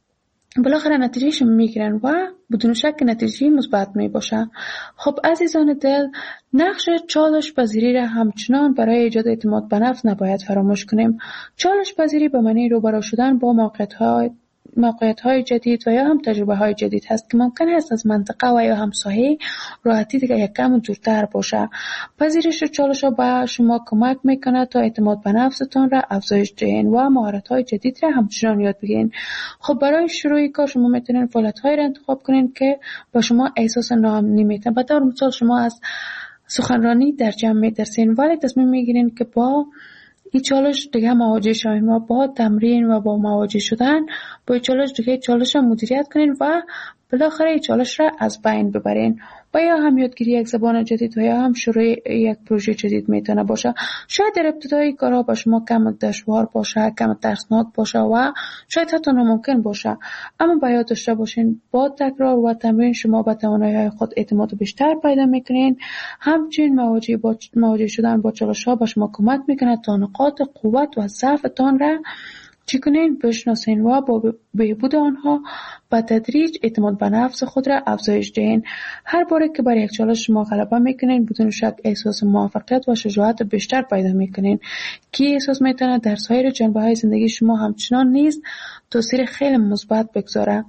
بالاخره نتیجهش میگیرن و بدون شک نتیجه مثبت می باشه. خب عزیزان دل، نقش چالش پذیری را همچنان برای ایجاد اعتماد به نفس نباید فراموش کنیم. چالش پذیری به معنی روبرو شدن با موقعیت‌های موقعیت های جدید و یا هم تجربه های جدید هست که ممکن است از منطقه و یا هم ساحه راحتی دیگه یک کم دورتر باشه. پذیرش چالش ها به شما کمک میکنه تا اعتماد به نفستان را افزایش دهین و مهارت های جدید را همچنان یاد بگیرین. خب برای شروع کار شما میتونین فعالیت های را انتخاب کنین که با شما احساس ناامنی میتن. به طور مثال شما از سخنرانی در جمع میترسین ولی تصمیم میگیرین که با این چالش دیگه مواجه شوین و با تمرین و با مواجه شدن با این چالش دیگه چالش را مدیریت کنین و بالاخره این چالش را از بین ببرین. و یا هم یادگیری یک زبان جدید و یا هم شروع یک پروژه جدید میتونه باشه. شاید در ابتدای کارها با شما کم دشوار باشه، کم ترسناک باشه و شاید حتی ناممکن باشه، اما باید داشته باشین با تکرار و تمرین شما به توانایی‌های خود اعتماد بیشتر پیدا میکنین. همچنین مواجه با مواجه شدن با چالش‌ها به شما کمک میکنه تا نقاط قوت و ضعفتان را چی کنین؟ بشناسین و با بهبود آنها با تدریج اعتماد به نفس خود را افزایش دهین. هر باره که بر یک چالش شما غلبه میکنین بدون شک احساس موفقیت و شجاعت بیشتر پیدا میکنین که احساس میتونه در سایر جنبه های زندگی شما همچنان نیز تاثیر خیلی مثبت بگذاره.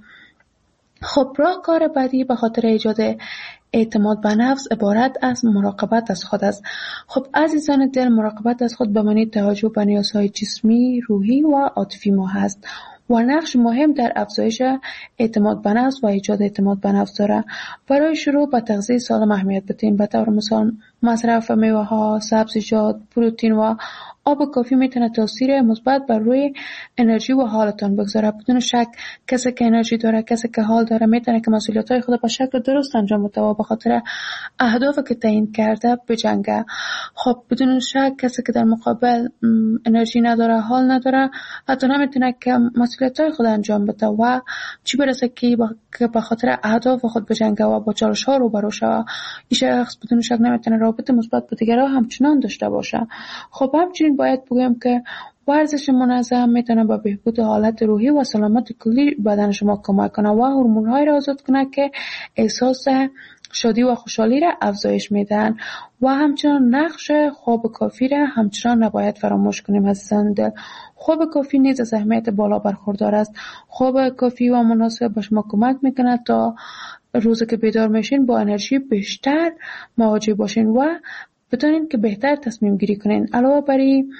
خب راه کار بعدی به خاطر ایجاد اعتماد به نفس عبارت از مراقبت از خود است. خب عزیزان دل، مراقبت از خود به معنی توجه به نیازهای جسمی، روحی و عاطفی ما هست و نقش مهم در افزایش اعتماد به نفس و ایجاد اعتماد به نفس داره. برای شروع به تغذیه سالم اهمیت بدین. به طور مثال مصرف میوه ها، سبزیجات، پروتئین و آب کافی میتونه تاثیر مثبت بر روی انرژی و حالتان بگذاره. بدون شک کسی که انرژی داره، کسی که حال داره میتونه که مسئولیت‌های خود به شکل درست انجام بده و به خاطر اهدافی که تعیین کرده بجنگه. خب بدون شک کسی که در مقابل انرژی نداره، حال نداره، حتی نمیتونه که مسئولیت‌های خود انجام بده و چی برسه که به خاطر اهداف خود بجنگه و با چالش‌ها روبرو شه. این شخص بدون شک نمیتونه رابطه مثبت با دیگران همچنان داشته باشه. خب همچنین باید بگم که ورزش منظم میتونه به بهبود حالت روحی و سلامت کلی بدن شما کمک کنه و هورمون‌های را آزاد کنه که احساس شادی و خوشحالی را افزایش میدن. و همچنان نقش خواب کافی را همچنان نباید فراموش کنیم عزیزان دل. خواب کافی نیز از اهمیت بالا برخوردار است. خواب کافی و مناسب به شما کمک میکنه تا روزی که بیدار میشین با انرژی بیشتر مواجه باشین و بتونین که بهتر تصمیم گیری کنین. علاوه بر این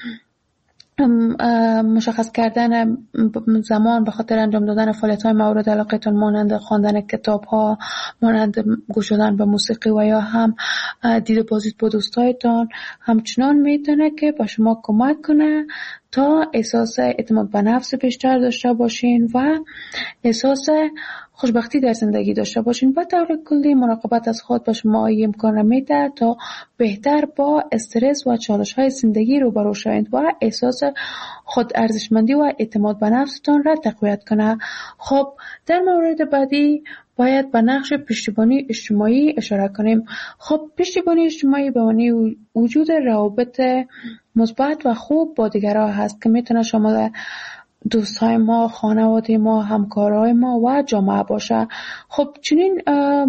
مشخص کردن زمان به خاطر انجام دادن فعالیت‌های مورد علاقه‌تان مانند خواندن کتاب‌ها، مانند گوش دادن به موسیقی و یا هم دید و بازدید با دوستایتان همچنان میتونه که به شما کمک کنه تا احساس اعتماد به نفس بیشتر داشته باشین و احساس خوشبختی در زندگی داشته باشین. به طور کلی مراقبت از خود به شما امکان میده تا بهتر با استرس و چالش‌های زندگی روبرو شوید و احساس خود ارزشمندی و اعتماد به نفستان را تقویت کنه. خب در مورد بعدی باید به نقش پشتیبانی اجتماعی اشاره کنیم. خب پشتیبانی اجتماعی به معنی وجود روابط مثبت و خوب با دیگران هست که میتونه شامل دوستای ما، خانواده ما، همکارای ما و جامعه باشه. خب چنین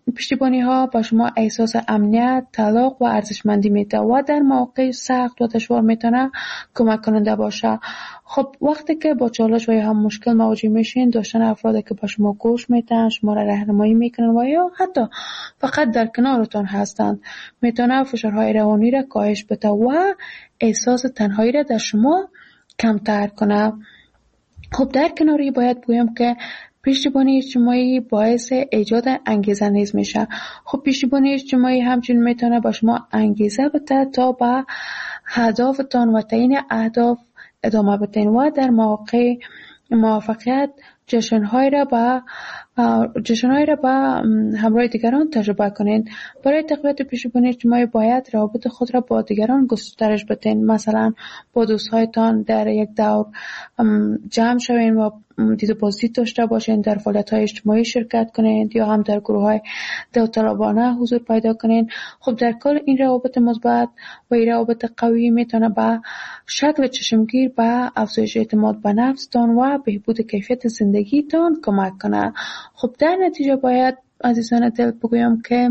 پشتیبانی ها با شما احساس امنیت، طلاق و ارزشمندی میده و در مواقع سخت و دشوار میتونه کمک کننده باشه. خب وقتی که با چالش و یا هم مشکل مواجه میشین، داشتن افرادی که با شما گوش میدن، شما را راهنمایی میکنن و یا حتی فقط در کنارتون هستند میتونه فشارهای روانی را کاهش بده و احساس تنهایی را در شما کمتر کنه. خب در کناری باید بگویم که پشتیبانی اجتماعی باعث ایجاد انگیزه نیز میشه. خب پشتیبانی اجتماعی همچنین میتونه با شما انگیزه بده تا با هدفتان و تعیین اهداف ادامه بدین و در مواقع موفقیت جشن‌های را با جشن‌های را با همراه دیگران تجربه کنید. برای تقویت پشتیبانی اجتماعی باید روابط خود را با دیگران گسترش بدین. مثلا با دوست‌هایتان در یک دور جمع شوین و دید و بازدید داشته باشین، در فعالیت‌های اجتماعی شرکت کنید یا هم در گروه‌های داوطلبانه حضور پیدا کنید. خب در کل این روابط مثبت و این روابط قوی میتونه به شکل چشمگیر به افزایش اعتماد به نفستان و بهبود کیفیت زندگیتان کمک کنه. خب در نتیجه باید عزیزان دل بگویم که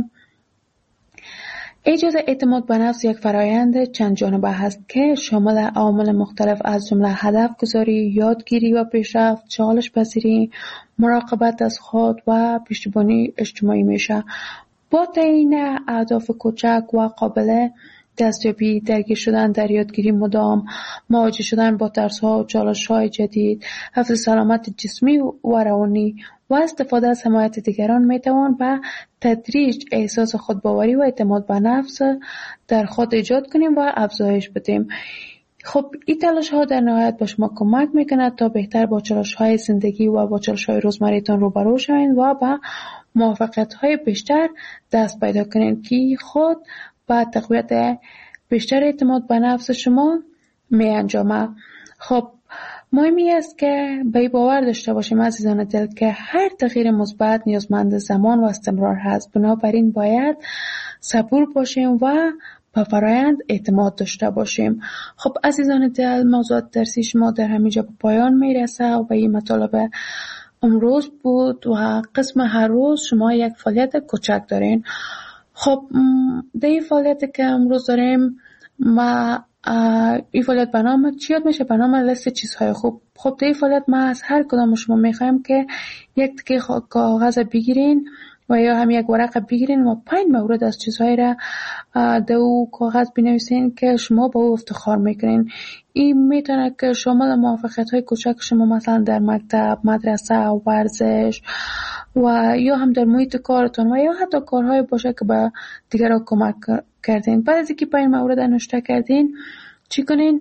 ایجاد اعتماد به نفس یک فرایند چند جانبه هست که شامل عوامل مختلف از جمله هدف گذاری، یادگیری و پیشرفت، چالش پذیری، مراقبت از خود و پشتیبانی اجتماعی میشه. با تعیین اهداف کوچک و قابل دستیابی، درگیر شدن در یادگیری مدام، مواجه شدن با ترس‌ها و چالش‌های جدید، حفظ سلامت جسمی و روانی و استفاده از حمایت دیگران میتوان به تدریج احساس خودباوری و اعتماد به نفس در خود ایجاد کنیم و افزایش بدیم. خب این تلاش ها در نهایت به شما کمک میکنه تا بهتر با چالش های زندگی و با چالش های روزمریتان روبرو شوین و با موفقیت های بیشتر دست پیدا کنین که خود با تقویت بیشتر اعتماد به نفس شما می انجامه. خب مهمی است که به باور داشته باشیم عزیزان دل که هر تغییر مثبت نیازمند زمان و استمرار هست. بنابراین باید صبور باشیم و به فرایند اعتماد داشته باشیم. خب عزیزان دل، موضوعات درسی شما در همینجا به پایان میرسه و این مطالب امروز بود و قسم هر روز شما یک فعالیت کوچک دارین. خب در این فعالیت که امروز داریم ما این فعالیت به نام چی یاد میشه؟ به نام لیست چیزهای خوب. خب در این فعالیت ما از هر کدام شما میخوایم که یک تکه کاغذ بگیرین و یا هم یک ورقه بگیرین و پنج مورد از چیزهای را در او کاغذ بنویسین که شما با او افتخار میکنین. این میتونه که شامل موفقیت های کوچک شما مثلا در مکتب، مدرسه، ورزش و یا هم در محیط کارتون و یا حتی کارهای باشه که به دیگران کمک کردین. بعد از اینکه پنج مورد نوشته کردین چی کنین؟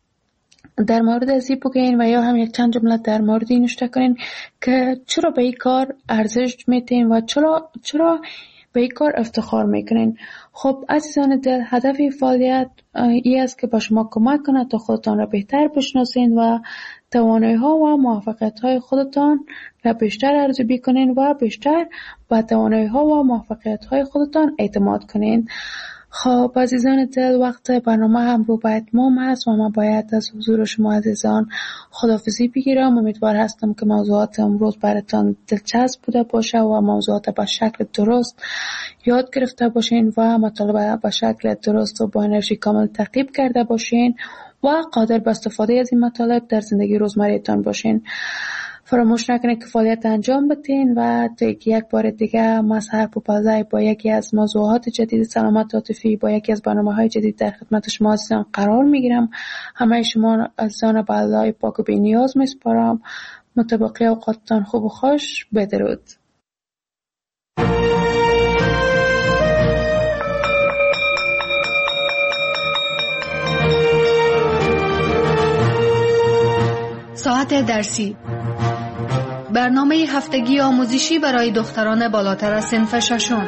در مورد از این بگین و یا هم یک چند جمله در مورد این نوشته کنین که چرا به این کار ارزش میتین و چرا چرا به این کار افتخار میکنین. خب عزیزان دل، هدف این فعالیت این است که با شما کمک کنه تا خودتان را بهتر بشناسین و توانایی ها و موفقیت های خودتان را بیشتر ارزیابی کنین و بیشتر با توانایی ها و موفقیت های خودتان اعتماد کنین. خب عزیزان دل، وقت برنامه هم رو به اتمام هست و من باید از حضور شما عزیزان خداحافظی بگیرم. امیدوار هستم که موضوعات امروز براتان دلچسب بوده باشه و موضوعات به شکل درست یاد گرفته باشین و مطالب به شکل درست و با انرژی کامل تعقیب کرده باشین و قادر به استفاده از این مطالب در زندگی روزمریتان باشین. فراموش نکنید که فعالیت انجام بدین و تا یک بار دیگه من سحر پوپلزی با یکی از موضوعات جدید سلامت عاطفی با یکی از برنامه‌های جدید در خدمت شما عزیزان قرار میگیرم. همه شما عزیزان به الله پاک و بی‌نیاز میسپارم. متبقی اوقاتتان خوب و خوش. بدرود. ساعت درسی، برنامه هفتگی آموزشی برای دختران بالاتر از صنف ششم.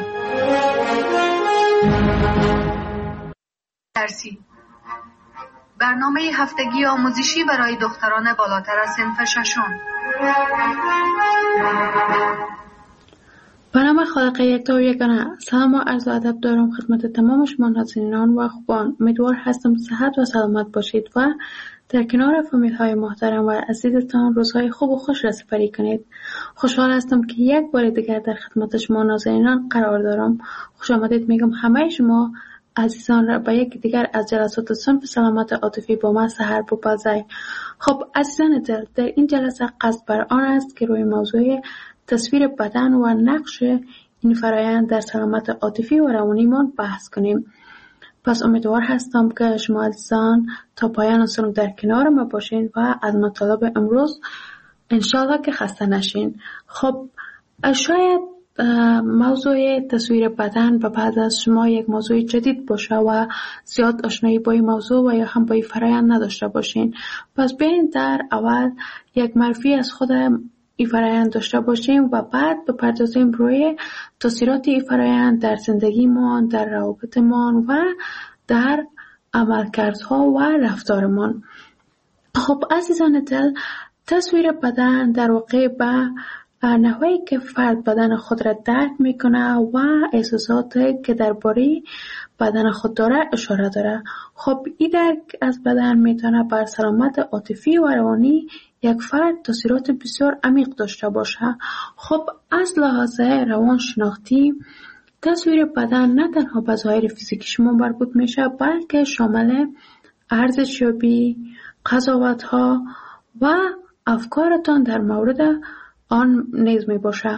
درسی، برنامه هفتگی آموزشی برای دختران بالاتر از صنف ششم. به نام خالق یکتا و یگانه. سلام و عرض ادب دارم خدمت تمام شما ناظرینان و خوبان. امیدوار هستم صحت و سلامت باشید و در کنار فامیل های محترم و عزیزتان روزهای خوب و خوش را سپری کنید. خوشحال هستم که یک بار دیگر در خدمت شما ناظرینان قرار دارم. خوش آمدید میگم همه شما عزیزان را به یک دیگر از جلسات صنف سلامت عاطفی با ما سحر بپذیرید. خب عزیزان دل، در این جلسه قصد بر آن است که روی موضوع تصویر بدن و نقش این فرایند در سلامت عاطفی و روانیمان بحث کنیم. پس امیدوار هستم که شما عزیزان تا پایان سنو در کنار ما باشین و از مطالب امروز انشالله که خسته نشین. خب شاید موضوع تصویر بدن و بعد از شما یک موضوع جدید باشه و زیاد آشنایی با این موضوع و یا هم با این فرایند نداشته باشین. پس بیاین در اول یک معرفی از خود این فرایند داشته باشیم و بعد بپردازیم روی تاثیرات این فرایند در زندگیمان، در روابطمان و در عملکردها و رفتارمان. خب عزیزان دل، تصویر بدن در واقع به نحوی که فرد بدن خود را درک میکنه و احساساتی که درباره بدن خود داره اشاره داره. خب این درک از بدن میتونه بر سلامت عاطفی و روانی یک فرد تاثیرات بسیار عمیق داشته باشه. خب از لحاظ روان شناختی تصویر بدن نه تنها به ظاهر فیزیکی شما مربوط میشه، بلکه شامل ارزشیابی، قضاوت‌ها و افکارتان در مورد آن نیز می باشه.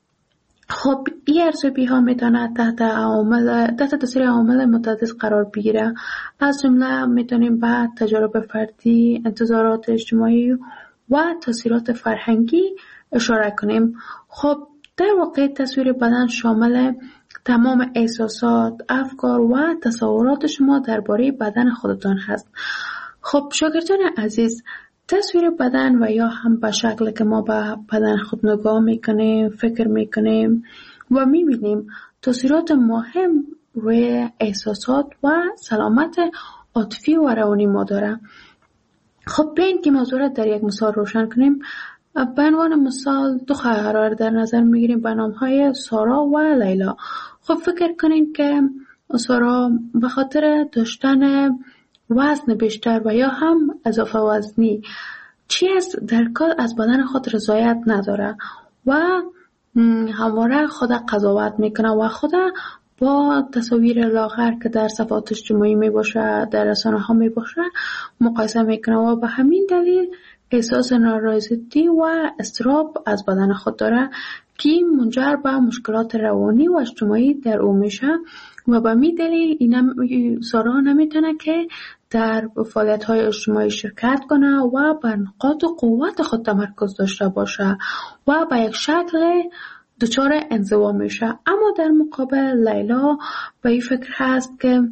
خب این ارزیابی ها میتونه تحت عوامل تحت تاثیر عوامل متعدد قرار بگیره. از جمله میتونیم به تجارب فردی، انتظارات اجتماعی و تاثیرات فرهنگی اشاره کنیم. خب در واقع تصویر بدن شامل تمام احساسات، افکار و تصورات شما درباره بدن خودتان هست. خب شاگردان عزیز، تصویر بدن و یا هم به شکل که ما به بدن خود نگاه میکنیم، فکر میکنیم و میبینیم تاثیرات مهم روی احساسات و سلامت عاطفی و روانی ما داره. خب بیاین که موضوع را در یک مثال روشن کنیم. به عنوان مثال دو خواهر را در نظر میگیریم به نام های سارا و لیلا. خب فکر کنین که سارا به خاطر داشتن وزن بیشتر و یا هم اضافه وزنی چی است در کار از بدن خود رضایت نداره و همواره خود قضاوت میکنه و خود با تصاویر لاغر که در صفحات اجتماعی می باشه، در رسانه ها می باشه مقایسه میکنه و به همین دلیل احساس نارضایتی و اضطراب از بدن خود داره که منجر به مشکلات روانی و اجتماعی در او میشه و به می دلیل این سارا نمیتونه که در فعالیت های اجتماعی شرکت کنه و بر نقاط قوت خود تمرکز داشته باشه و به یک شکل دچار انزوا میشه. اما در مقابل لیلا به این فکر هست که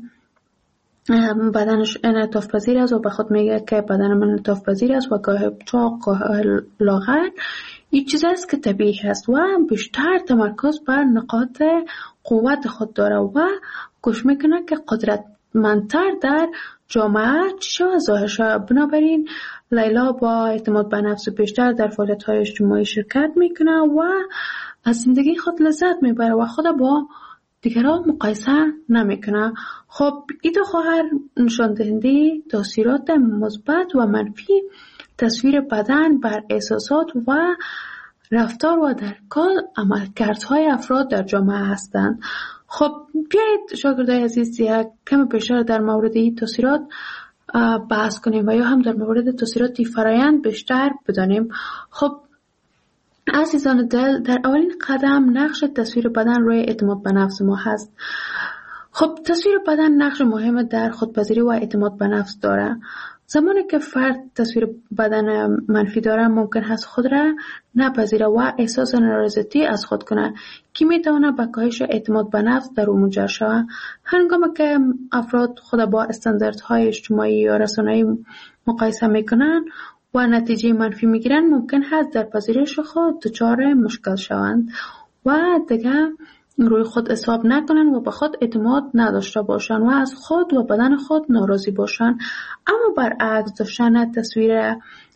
بدنش انعطاف پذیر است و به خود میگه که بدن من انعطاف پذیر است و گاه چاق گاه لاغر این چیز است که طبیعی هست و بیشتر تمرکز بر نقاط قوت خود داره و کوشش میکنه که قدرتمندتر در جامعه چی و ظاهر شود. بنابراین لیلا با اعتماد به نفس بیشتر در فعالیت‌های اجتماعی شرکت میکنه و از زندگی خود لذت میبره و خود با دیگران مقایسه نمیکنه. خب این دو خواهر نشان دهنده تاثیرات مثبت و منفی تصویر بدن بر احساسات و رفتار و در کل عملکردهای افراد در جامعه هستند. خب بیایید شاگردای عزیز یک کم بیشتر در مورد این تاثیرات بحث کنیم و یا هم در مورد تاثیرات فرایند بیشتر بدانیم. خب عزیزان دل، در اولین قدم نقش تصویر بدن روی اعتماد به نفس ما هست. خب تصویر بدن نقش مهم در خودپذیری و اعتماد به نفس داره. زمانی که فرد تصویر بدن منفی داره ممکن هست خود را نپذیره و احساس نارضایتی از خود کنه که میتونه به کاهش اعتماد به نفس در او منجر شود. هنگامی که افراد خود با استانداردهای اجتماعی یا رسانه‌ای مقایسه میکنن و نتیجه منفی میگیرن ممکن هست در پذیرش خود دچار مشکل شوند و دیگه روی خود حساب نکنن و به خود اعتماد نداشته باشن و از خود و بدن خود ناراضی باشن. اما برعکس داشتن تصویر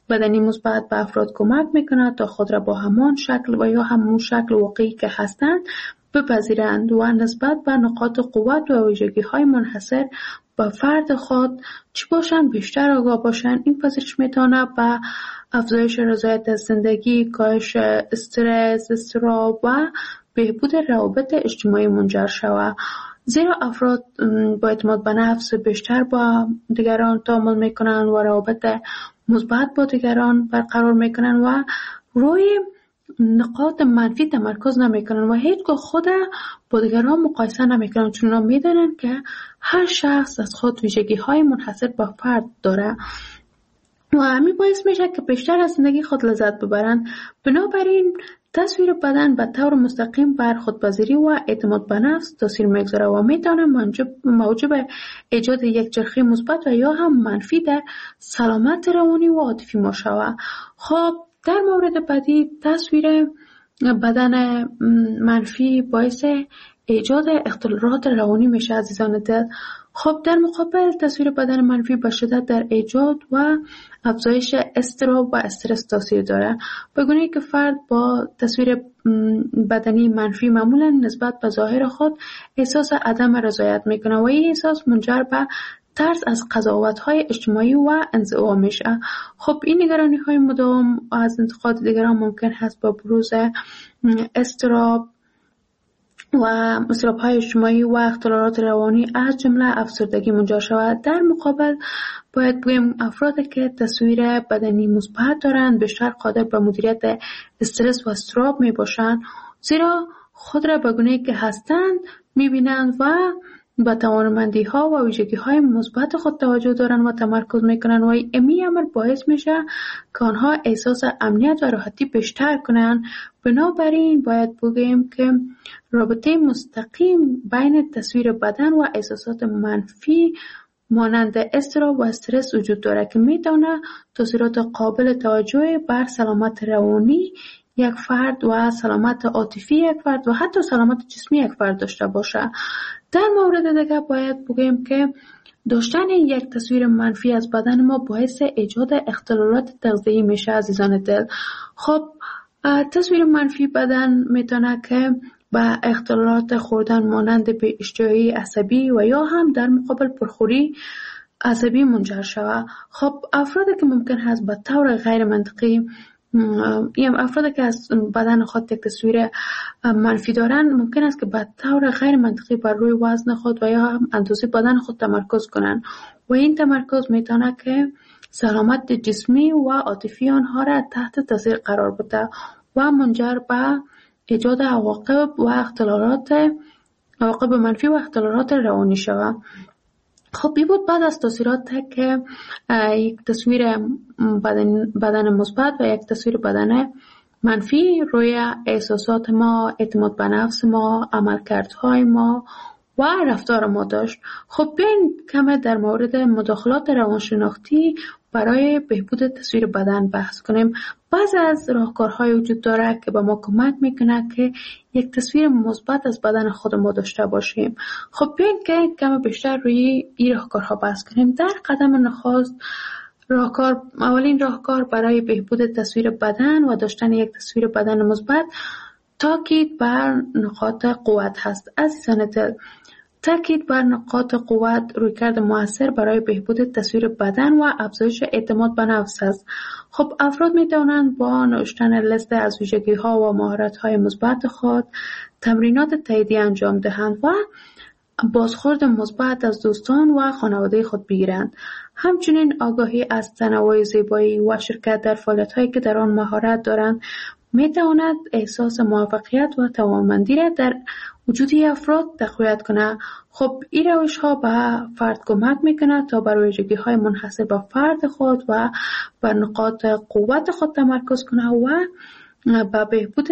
بدنی مثبت به افراد کمک میکنه تا خود را با همان شکل و یا همون شکل واقعی که هستند بپذیرند و نسبت به نقاط قوت و ویژگی های منحصر به فرد خود چی باشند بیشتر آگاه باشند. این پذیرش میتونه به افزایش رضایت از زندگی، کاهش استرس، اضطراب و بهبود روابط اجتماعی منجر شود. زیرا افراد با اعتماد به نفس بیشتر با دیگران تعامل میکنن و روابط مثبت با دیگران برقرار میکنن و روی نقاط منفی تمرکز نمیکنن و هیچگاه خود با دیگران مقایسه نمیکنن، چون اونا میدونن که هر شخص از خود ویژگی های منحصر به فرد داره و همین باعث میشه که بیشتر از زندگی خود لذت ببرن. بنابراین تصویر بدن به طور مستقیم بر خودپذیری و اعتماد به نفس تاثیر میگذاره و میتونه موجب ایجاد یک چرخه مثبت و یا هم منفی در سلامت روانی و عاطفی ما شود. خب در مورد بعدی، تصویر بدن منفی باعث ایجاد اختلالات روانی میشه عزیزان دل. خب در مقابل تصویر بدن منفی به شدت در ایجاد و افزایش اضطراب و استرس تاثیر داره، به گونه‌ای که فرد با تصویر بدنی منفی معمولا نسبت به ظاهر خود احساس عدم رضایت میکنه و این احساس منجر به ترس از قضاوت‌های اجتماعی و انزوا میشه. خب این نگرانی‌های مداوم از انتقاد دیگران ممکن هست با بروز اضطراب و اضطراب‌های اجتماعی و اختلالات روانی از جمله افسردگی منجر شود. در مقابل باید بگیم افرادی که تصویر بدنی مثبت دارند بیشتر قادر به مدیریت استرس و اضطراب می باشند، زیرا خود را به گونه‌ای که هستند می‌بینند و با توانمندی ها و ویژگی های مثبت خود توجه دارن و تمرکز میکنن و این عمل باعث میشه که آنها احساس امنیت و راحتی بیشتر کنن. بنابراین باید بگیم که رابطه مستقیم بین تصویر بدن و احساسات منفی مانند اضطراب و استرس وجود داره که میتونه تاثیرات قابل توجهی بر سلامت روانی یک فرد و سلامت عاطفی یک فرد و حتی سلامت جسمی یک فرد داشته باشه. در مورد دیگه باید بگیم که داشتن یک تصویر منفی از بدن ما باعث ایجاد اختلالات تغذیه‌ای میشه عزیزان دل. خب تصویر منفی بدن میتونه که با اختلالات خوردن مانند به اشتهایی عصبی و یا هم در مقابل پرخوری عصبی منجر شود. خب افرادی که ممکن هست به طور غیر منطقی این افرادی که از بدن خود یک تصویر منفی دارن ممکن است که به طور غیر منطقی بر روی وزن خود و یا هم اندازه بدن خود تمرکز کنن و این تمرکز میتونه که سلامت جسمی و عاطفی آنها را تحت تاثیر قرار بده و منجر به ایجاد عواقب و اختلالات عواقب منفی و اختلالات روانی شود. خب این بود بعد از تاثیرات که یک تصویر بدن, بدن مثبت و یک تصویر بدن منفی روی احساسات ما، اعتماد به نفس ما، عملکردهای ما و رفتار ما داشت. خب بیاین کم در مورد مداخلات روانشناختی برای بهبود تصویر بدن بحث کنیم. بعضی از راهکارهای وجود داره که به ما کمک میکنه که یک تصویر مثبت از بدن خود ما داشته باشیم. خب بیاین که کم بیشتر روی این راهکارها بحث کنیم. در قدم نخست راهکار اولین راهکار برای بهبود تصویر بدن و داشتن یک تصویر بدن مثبت تاکید بر نقاط قوت هست. عزیزان دل، تاکید بر نقاط قوت رویکرد موثر برای بهبود تصویر بدن و افزایش اعتماد به نفس است. خب افراد می توانند با نوشتن لیست از ویژگی ها و مهارت های مثبت خود تمرینات تاییدی انجام دهند و بازخورد مثبت از دوستان و خانواده خود بگیرند. همچنین آگاهی از تنوع زیبایی و شرکت در فعالیت هایی که در آن مهارت دارند می تواند احساس موفقیت و توانمندی را در وجود افراد تقویت کنه. خب این روش ها به فرد کمک میکنه تا بر ویژگی های منحصر به فرد خود و بر نقاط قوت خود تمرکز کنه و به بهبود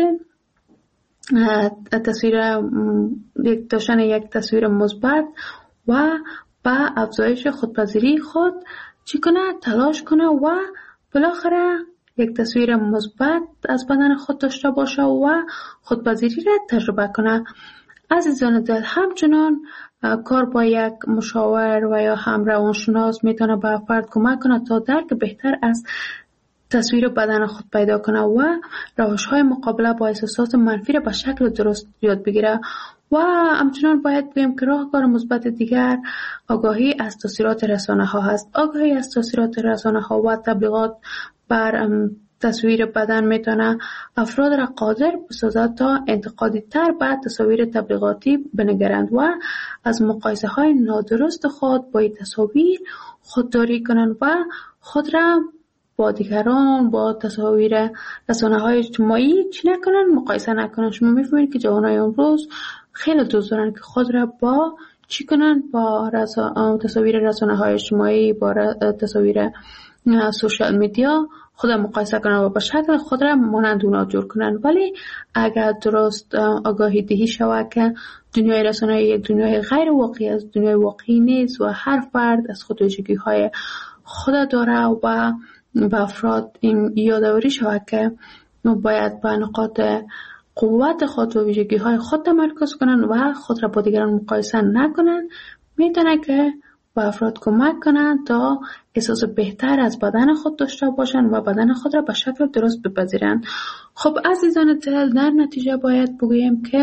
تصویر داشتن یک تصویر مثبت و به افزایش خودپذیری خود چی کنه تلاش کنه و بالاخره یک تصویر مثبت از بدن خود داشته باشه و خودپذیری را تجربه کنه. عزیزان دل، همچنان کار با یک مشاور و یا هم روانشناس میتونه به فرد کمک کنه تا درک بهتر از تصویر بدن خود پیدا کنه و روش‌های مقابله با احساسات منفی را به شکل درست یاد بگیره. و همچنان باید بگیم که راهکار مثبت دیگر آگاهی از تاثیرات رسانه ها هست. آگاهی از تاثیرات رسانه ها و تبلیغات بر تصویر بدن میتونه افراد را قادر بسازد تا انتقادی تر به تصاویر تبلیغاتی بنگرند و از مقایسه های نادرست خود با این تصاویر خودداری کنند و خود را با دیگران با تصاویر رسانه های اجتماعی چی نکنن، مقایسه نکنن. شما میفهمید که جوانای امروز خیلی دوست دارن که خود را با چی کنن، با رسا... تصاویر رسانه های اجتماعی، با ر... تصاویر سوشال میدیا خود را مقایسه کنن و به شکل خود را مانند اونا جور کنن. ولی اگر درست آگاهی دهی شود که دنیای رسانه یک دنیای غیر واقعی است، دنیای واقعی نیست و هر فرد از خود ویژگی های خود داره و به افراد این یادآوری شود که باید به نقاط قوت خود و ویژگی های خود تمرکز کنن و خود را با دیگران مقایسه نکنن، میتونه که به افراد کمک کنن تا احساس بهتر از بدن خود داشته باشن و بدن خود را به شکل درست بپذیرن. خب عزیزان دل، در نتیجه باید بگویم که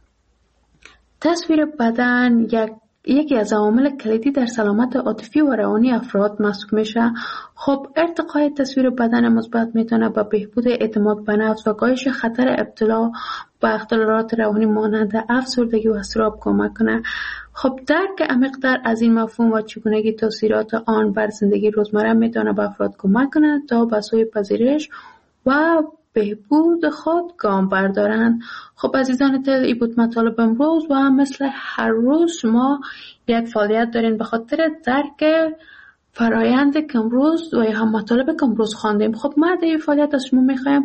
تصویر بدن یک یکی از عوامل کلیدی در سلامت عاطفی و روانی افراد محسوب میشه. خب ارتقای تصویر بدن مثبت میتونه به بهبود اعتماد به نفس و کاهش خطر ابتلا به اختلالات روانی مانند افسردگی و اضطراب کمک کنه. خب درک عمیق‌تر از این مفهوم و چگونگی تاثیرات آن بر زندگی روزمره میتونه به افراد کمک کنه تا به سوی پذیرش و بهبود خود گام بردارند. خب عزیزان دل، این بود مطالب امروز و مثل هر روز شما یک فعالیت دارین به خاطر درک فرایند که امروز و یا هم مطالب که امروز خواندیم. خب ما در این فعالیت از شما میخوایم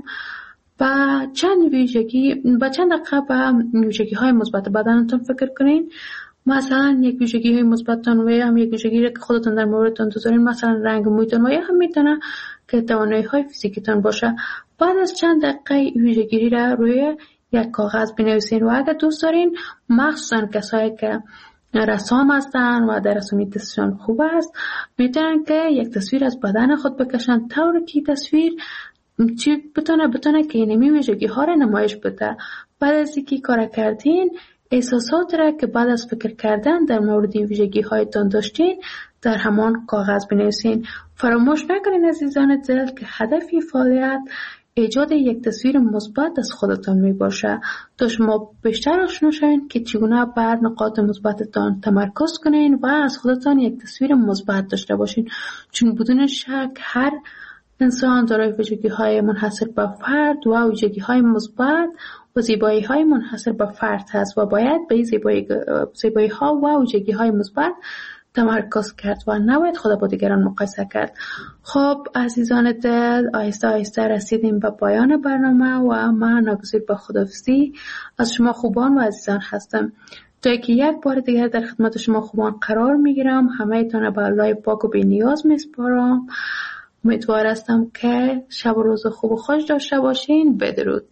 با چند ویژگی با چند دقیقه به ویژگی های مثبت بدنتون فکر کنین. مثلا یک ویژگی های مثبتتون و یا هم یک ویژگی که خودتون در موردتون دوست دارین، مثلا رنگ مویتون و یا هم میتونه که توانایی های فیزیکیتون باشه. بعد از چند دقیقه ویژگی را روی یک کاغذ بنویسین و اگر دوست دارین، مخصوصا کسایی که رسام هستن و در رسامی دستشان خوب است، میتونن که یک تصویر از بدن خود بکشن طوری که تصویر چی بتونه بتونه که اینمی ویژگی ها را نمایش بده. بعد از اینکه کار کردین، احساسات را که بعد از فکر کردن در مورد ویژگی هایتان داشتین در همان کاغذ بنویسین. فراموش نکنین عزیزان دل که هدف فعالیت ایجاد یک تصویر مثبت از خودتان می باشه تا شما بیشتر آشنا شوین که چگونه بر نقاط مثبتتان تمرکز کنین و از خودتان یک تصویر مثبت داشته باشین. چون بدون شک هر انسان دارای ویژگی های منحصر به فرد و ویژگی های مثبت و زیبایی های منحصر به فرد هست و باید به زیبایی زیبایی ها و ویژگی های مثبت تمرکز کرد و نباید خود با دیگران مقایسه کرد. خب عزیزان دل، آهسته آهسته رسیدیم به پایان برنامه و من ناگزیر به خداحافظی از شما خوبان و عزیزان هستم. تا اینکه یک بار دیگر در خدمت شما خوبان قرار میگیرم، همه تان به الله پاک و بی نیاز میسپارم. امیدوار هستم که شب و روز خوب و خوش داشته باشین. بدرود.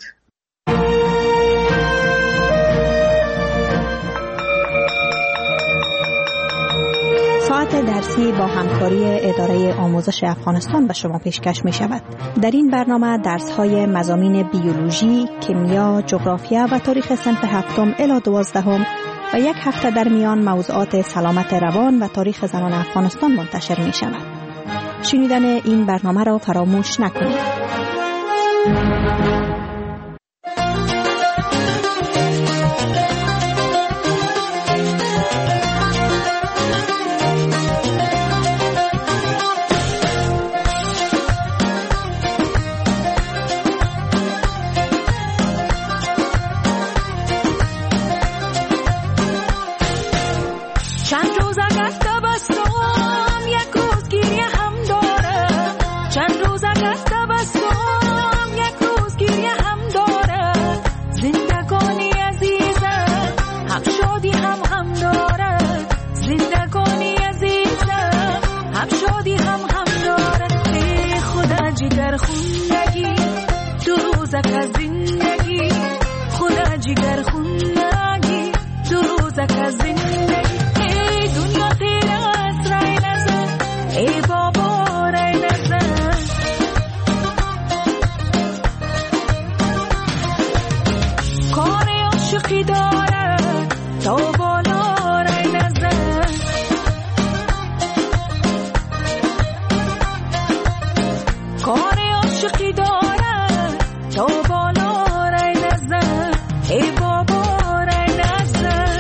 ساعت درسی با همکاری اداره آموزش افغانستان به شما پیشکش می شود. در این برنامه درس های مضامین بیولوژی، کیمیا، جغرافیا و تاریخ صنف هفتم الی دوازدهم و یک هفته در میان موضوعات سلامت روان و تاریخ زنان افغانستان منتشر می شود. شنیدن این برنامه را فراموش نکنید. عاشقی دارد تا بالا رای نزن کار عاشقی دارد تا بالا رای نزن ای بابا رای نزن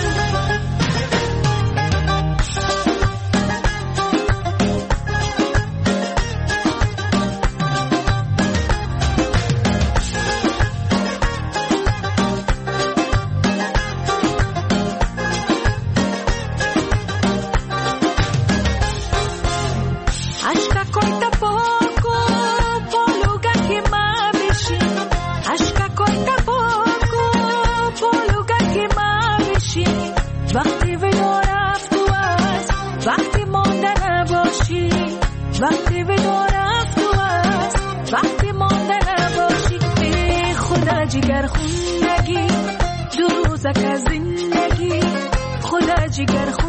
وقتی ودا رفت و از وقتی مانده نباشی وقتی ودا رفت و از وقتی مانده نباشی ای خدا جگر خونگی دو روزک از زندگی خدا جگر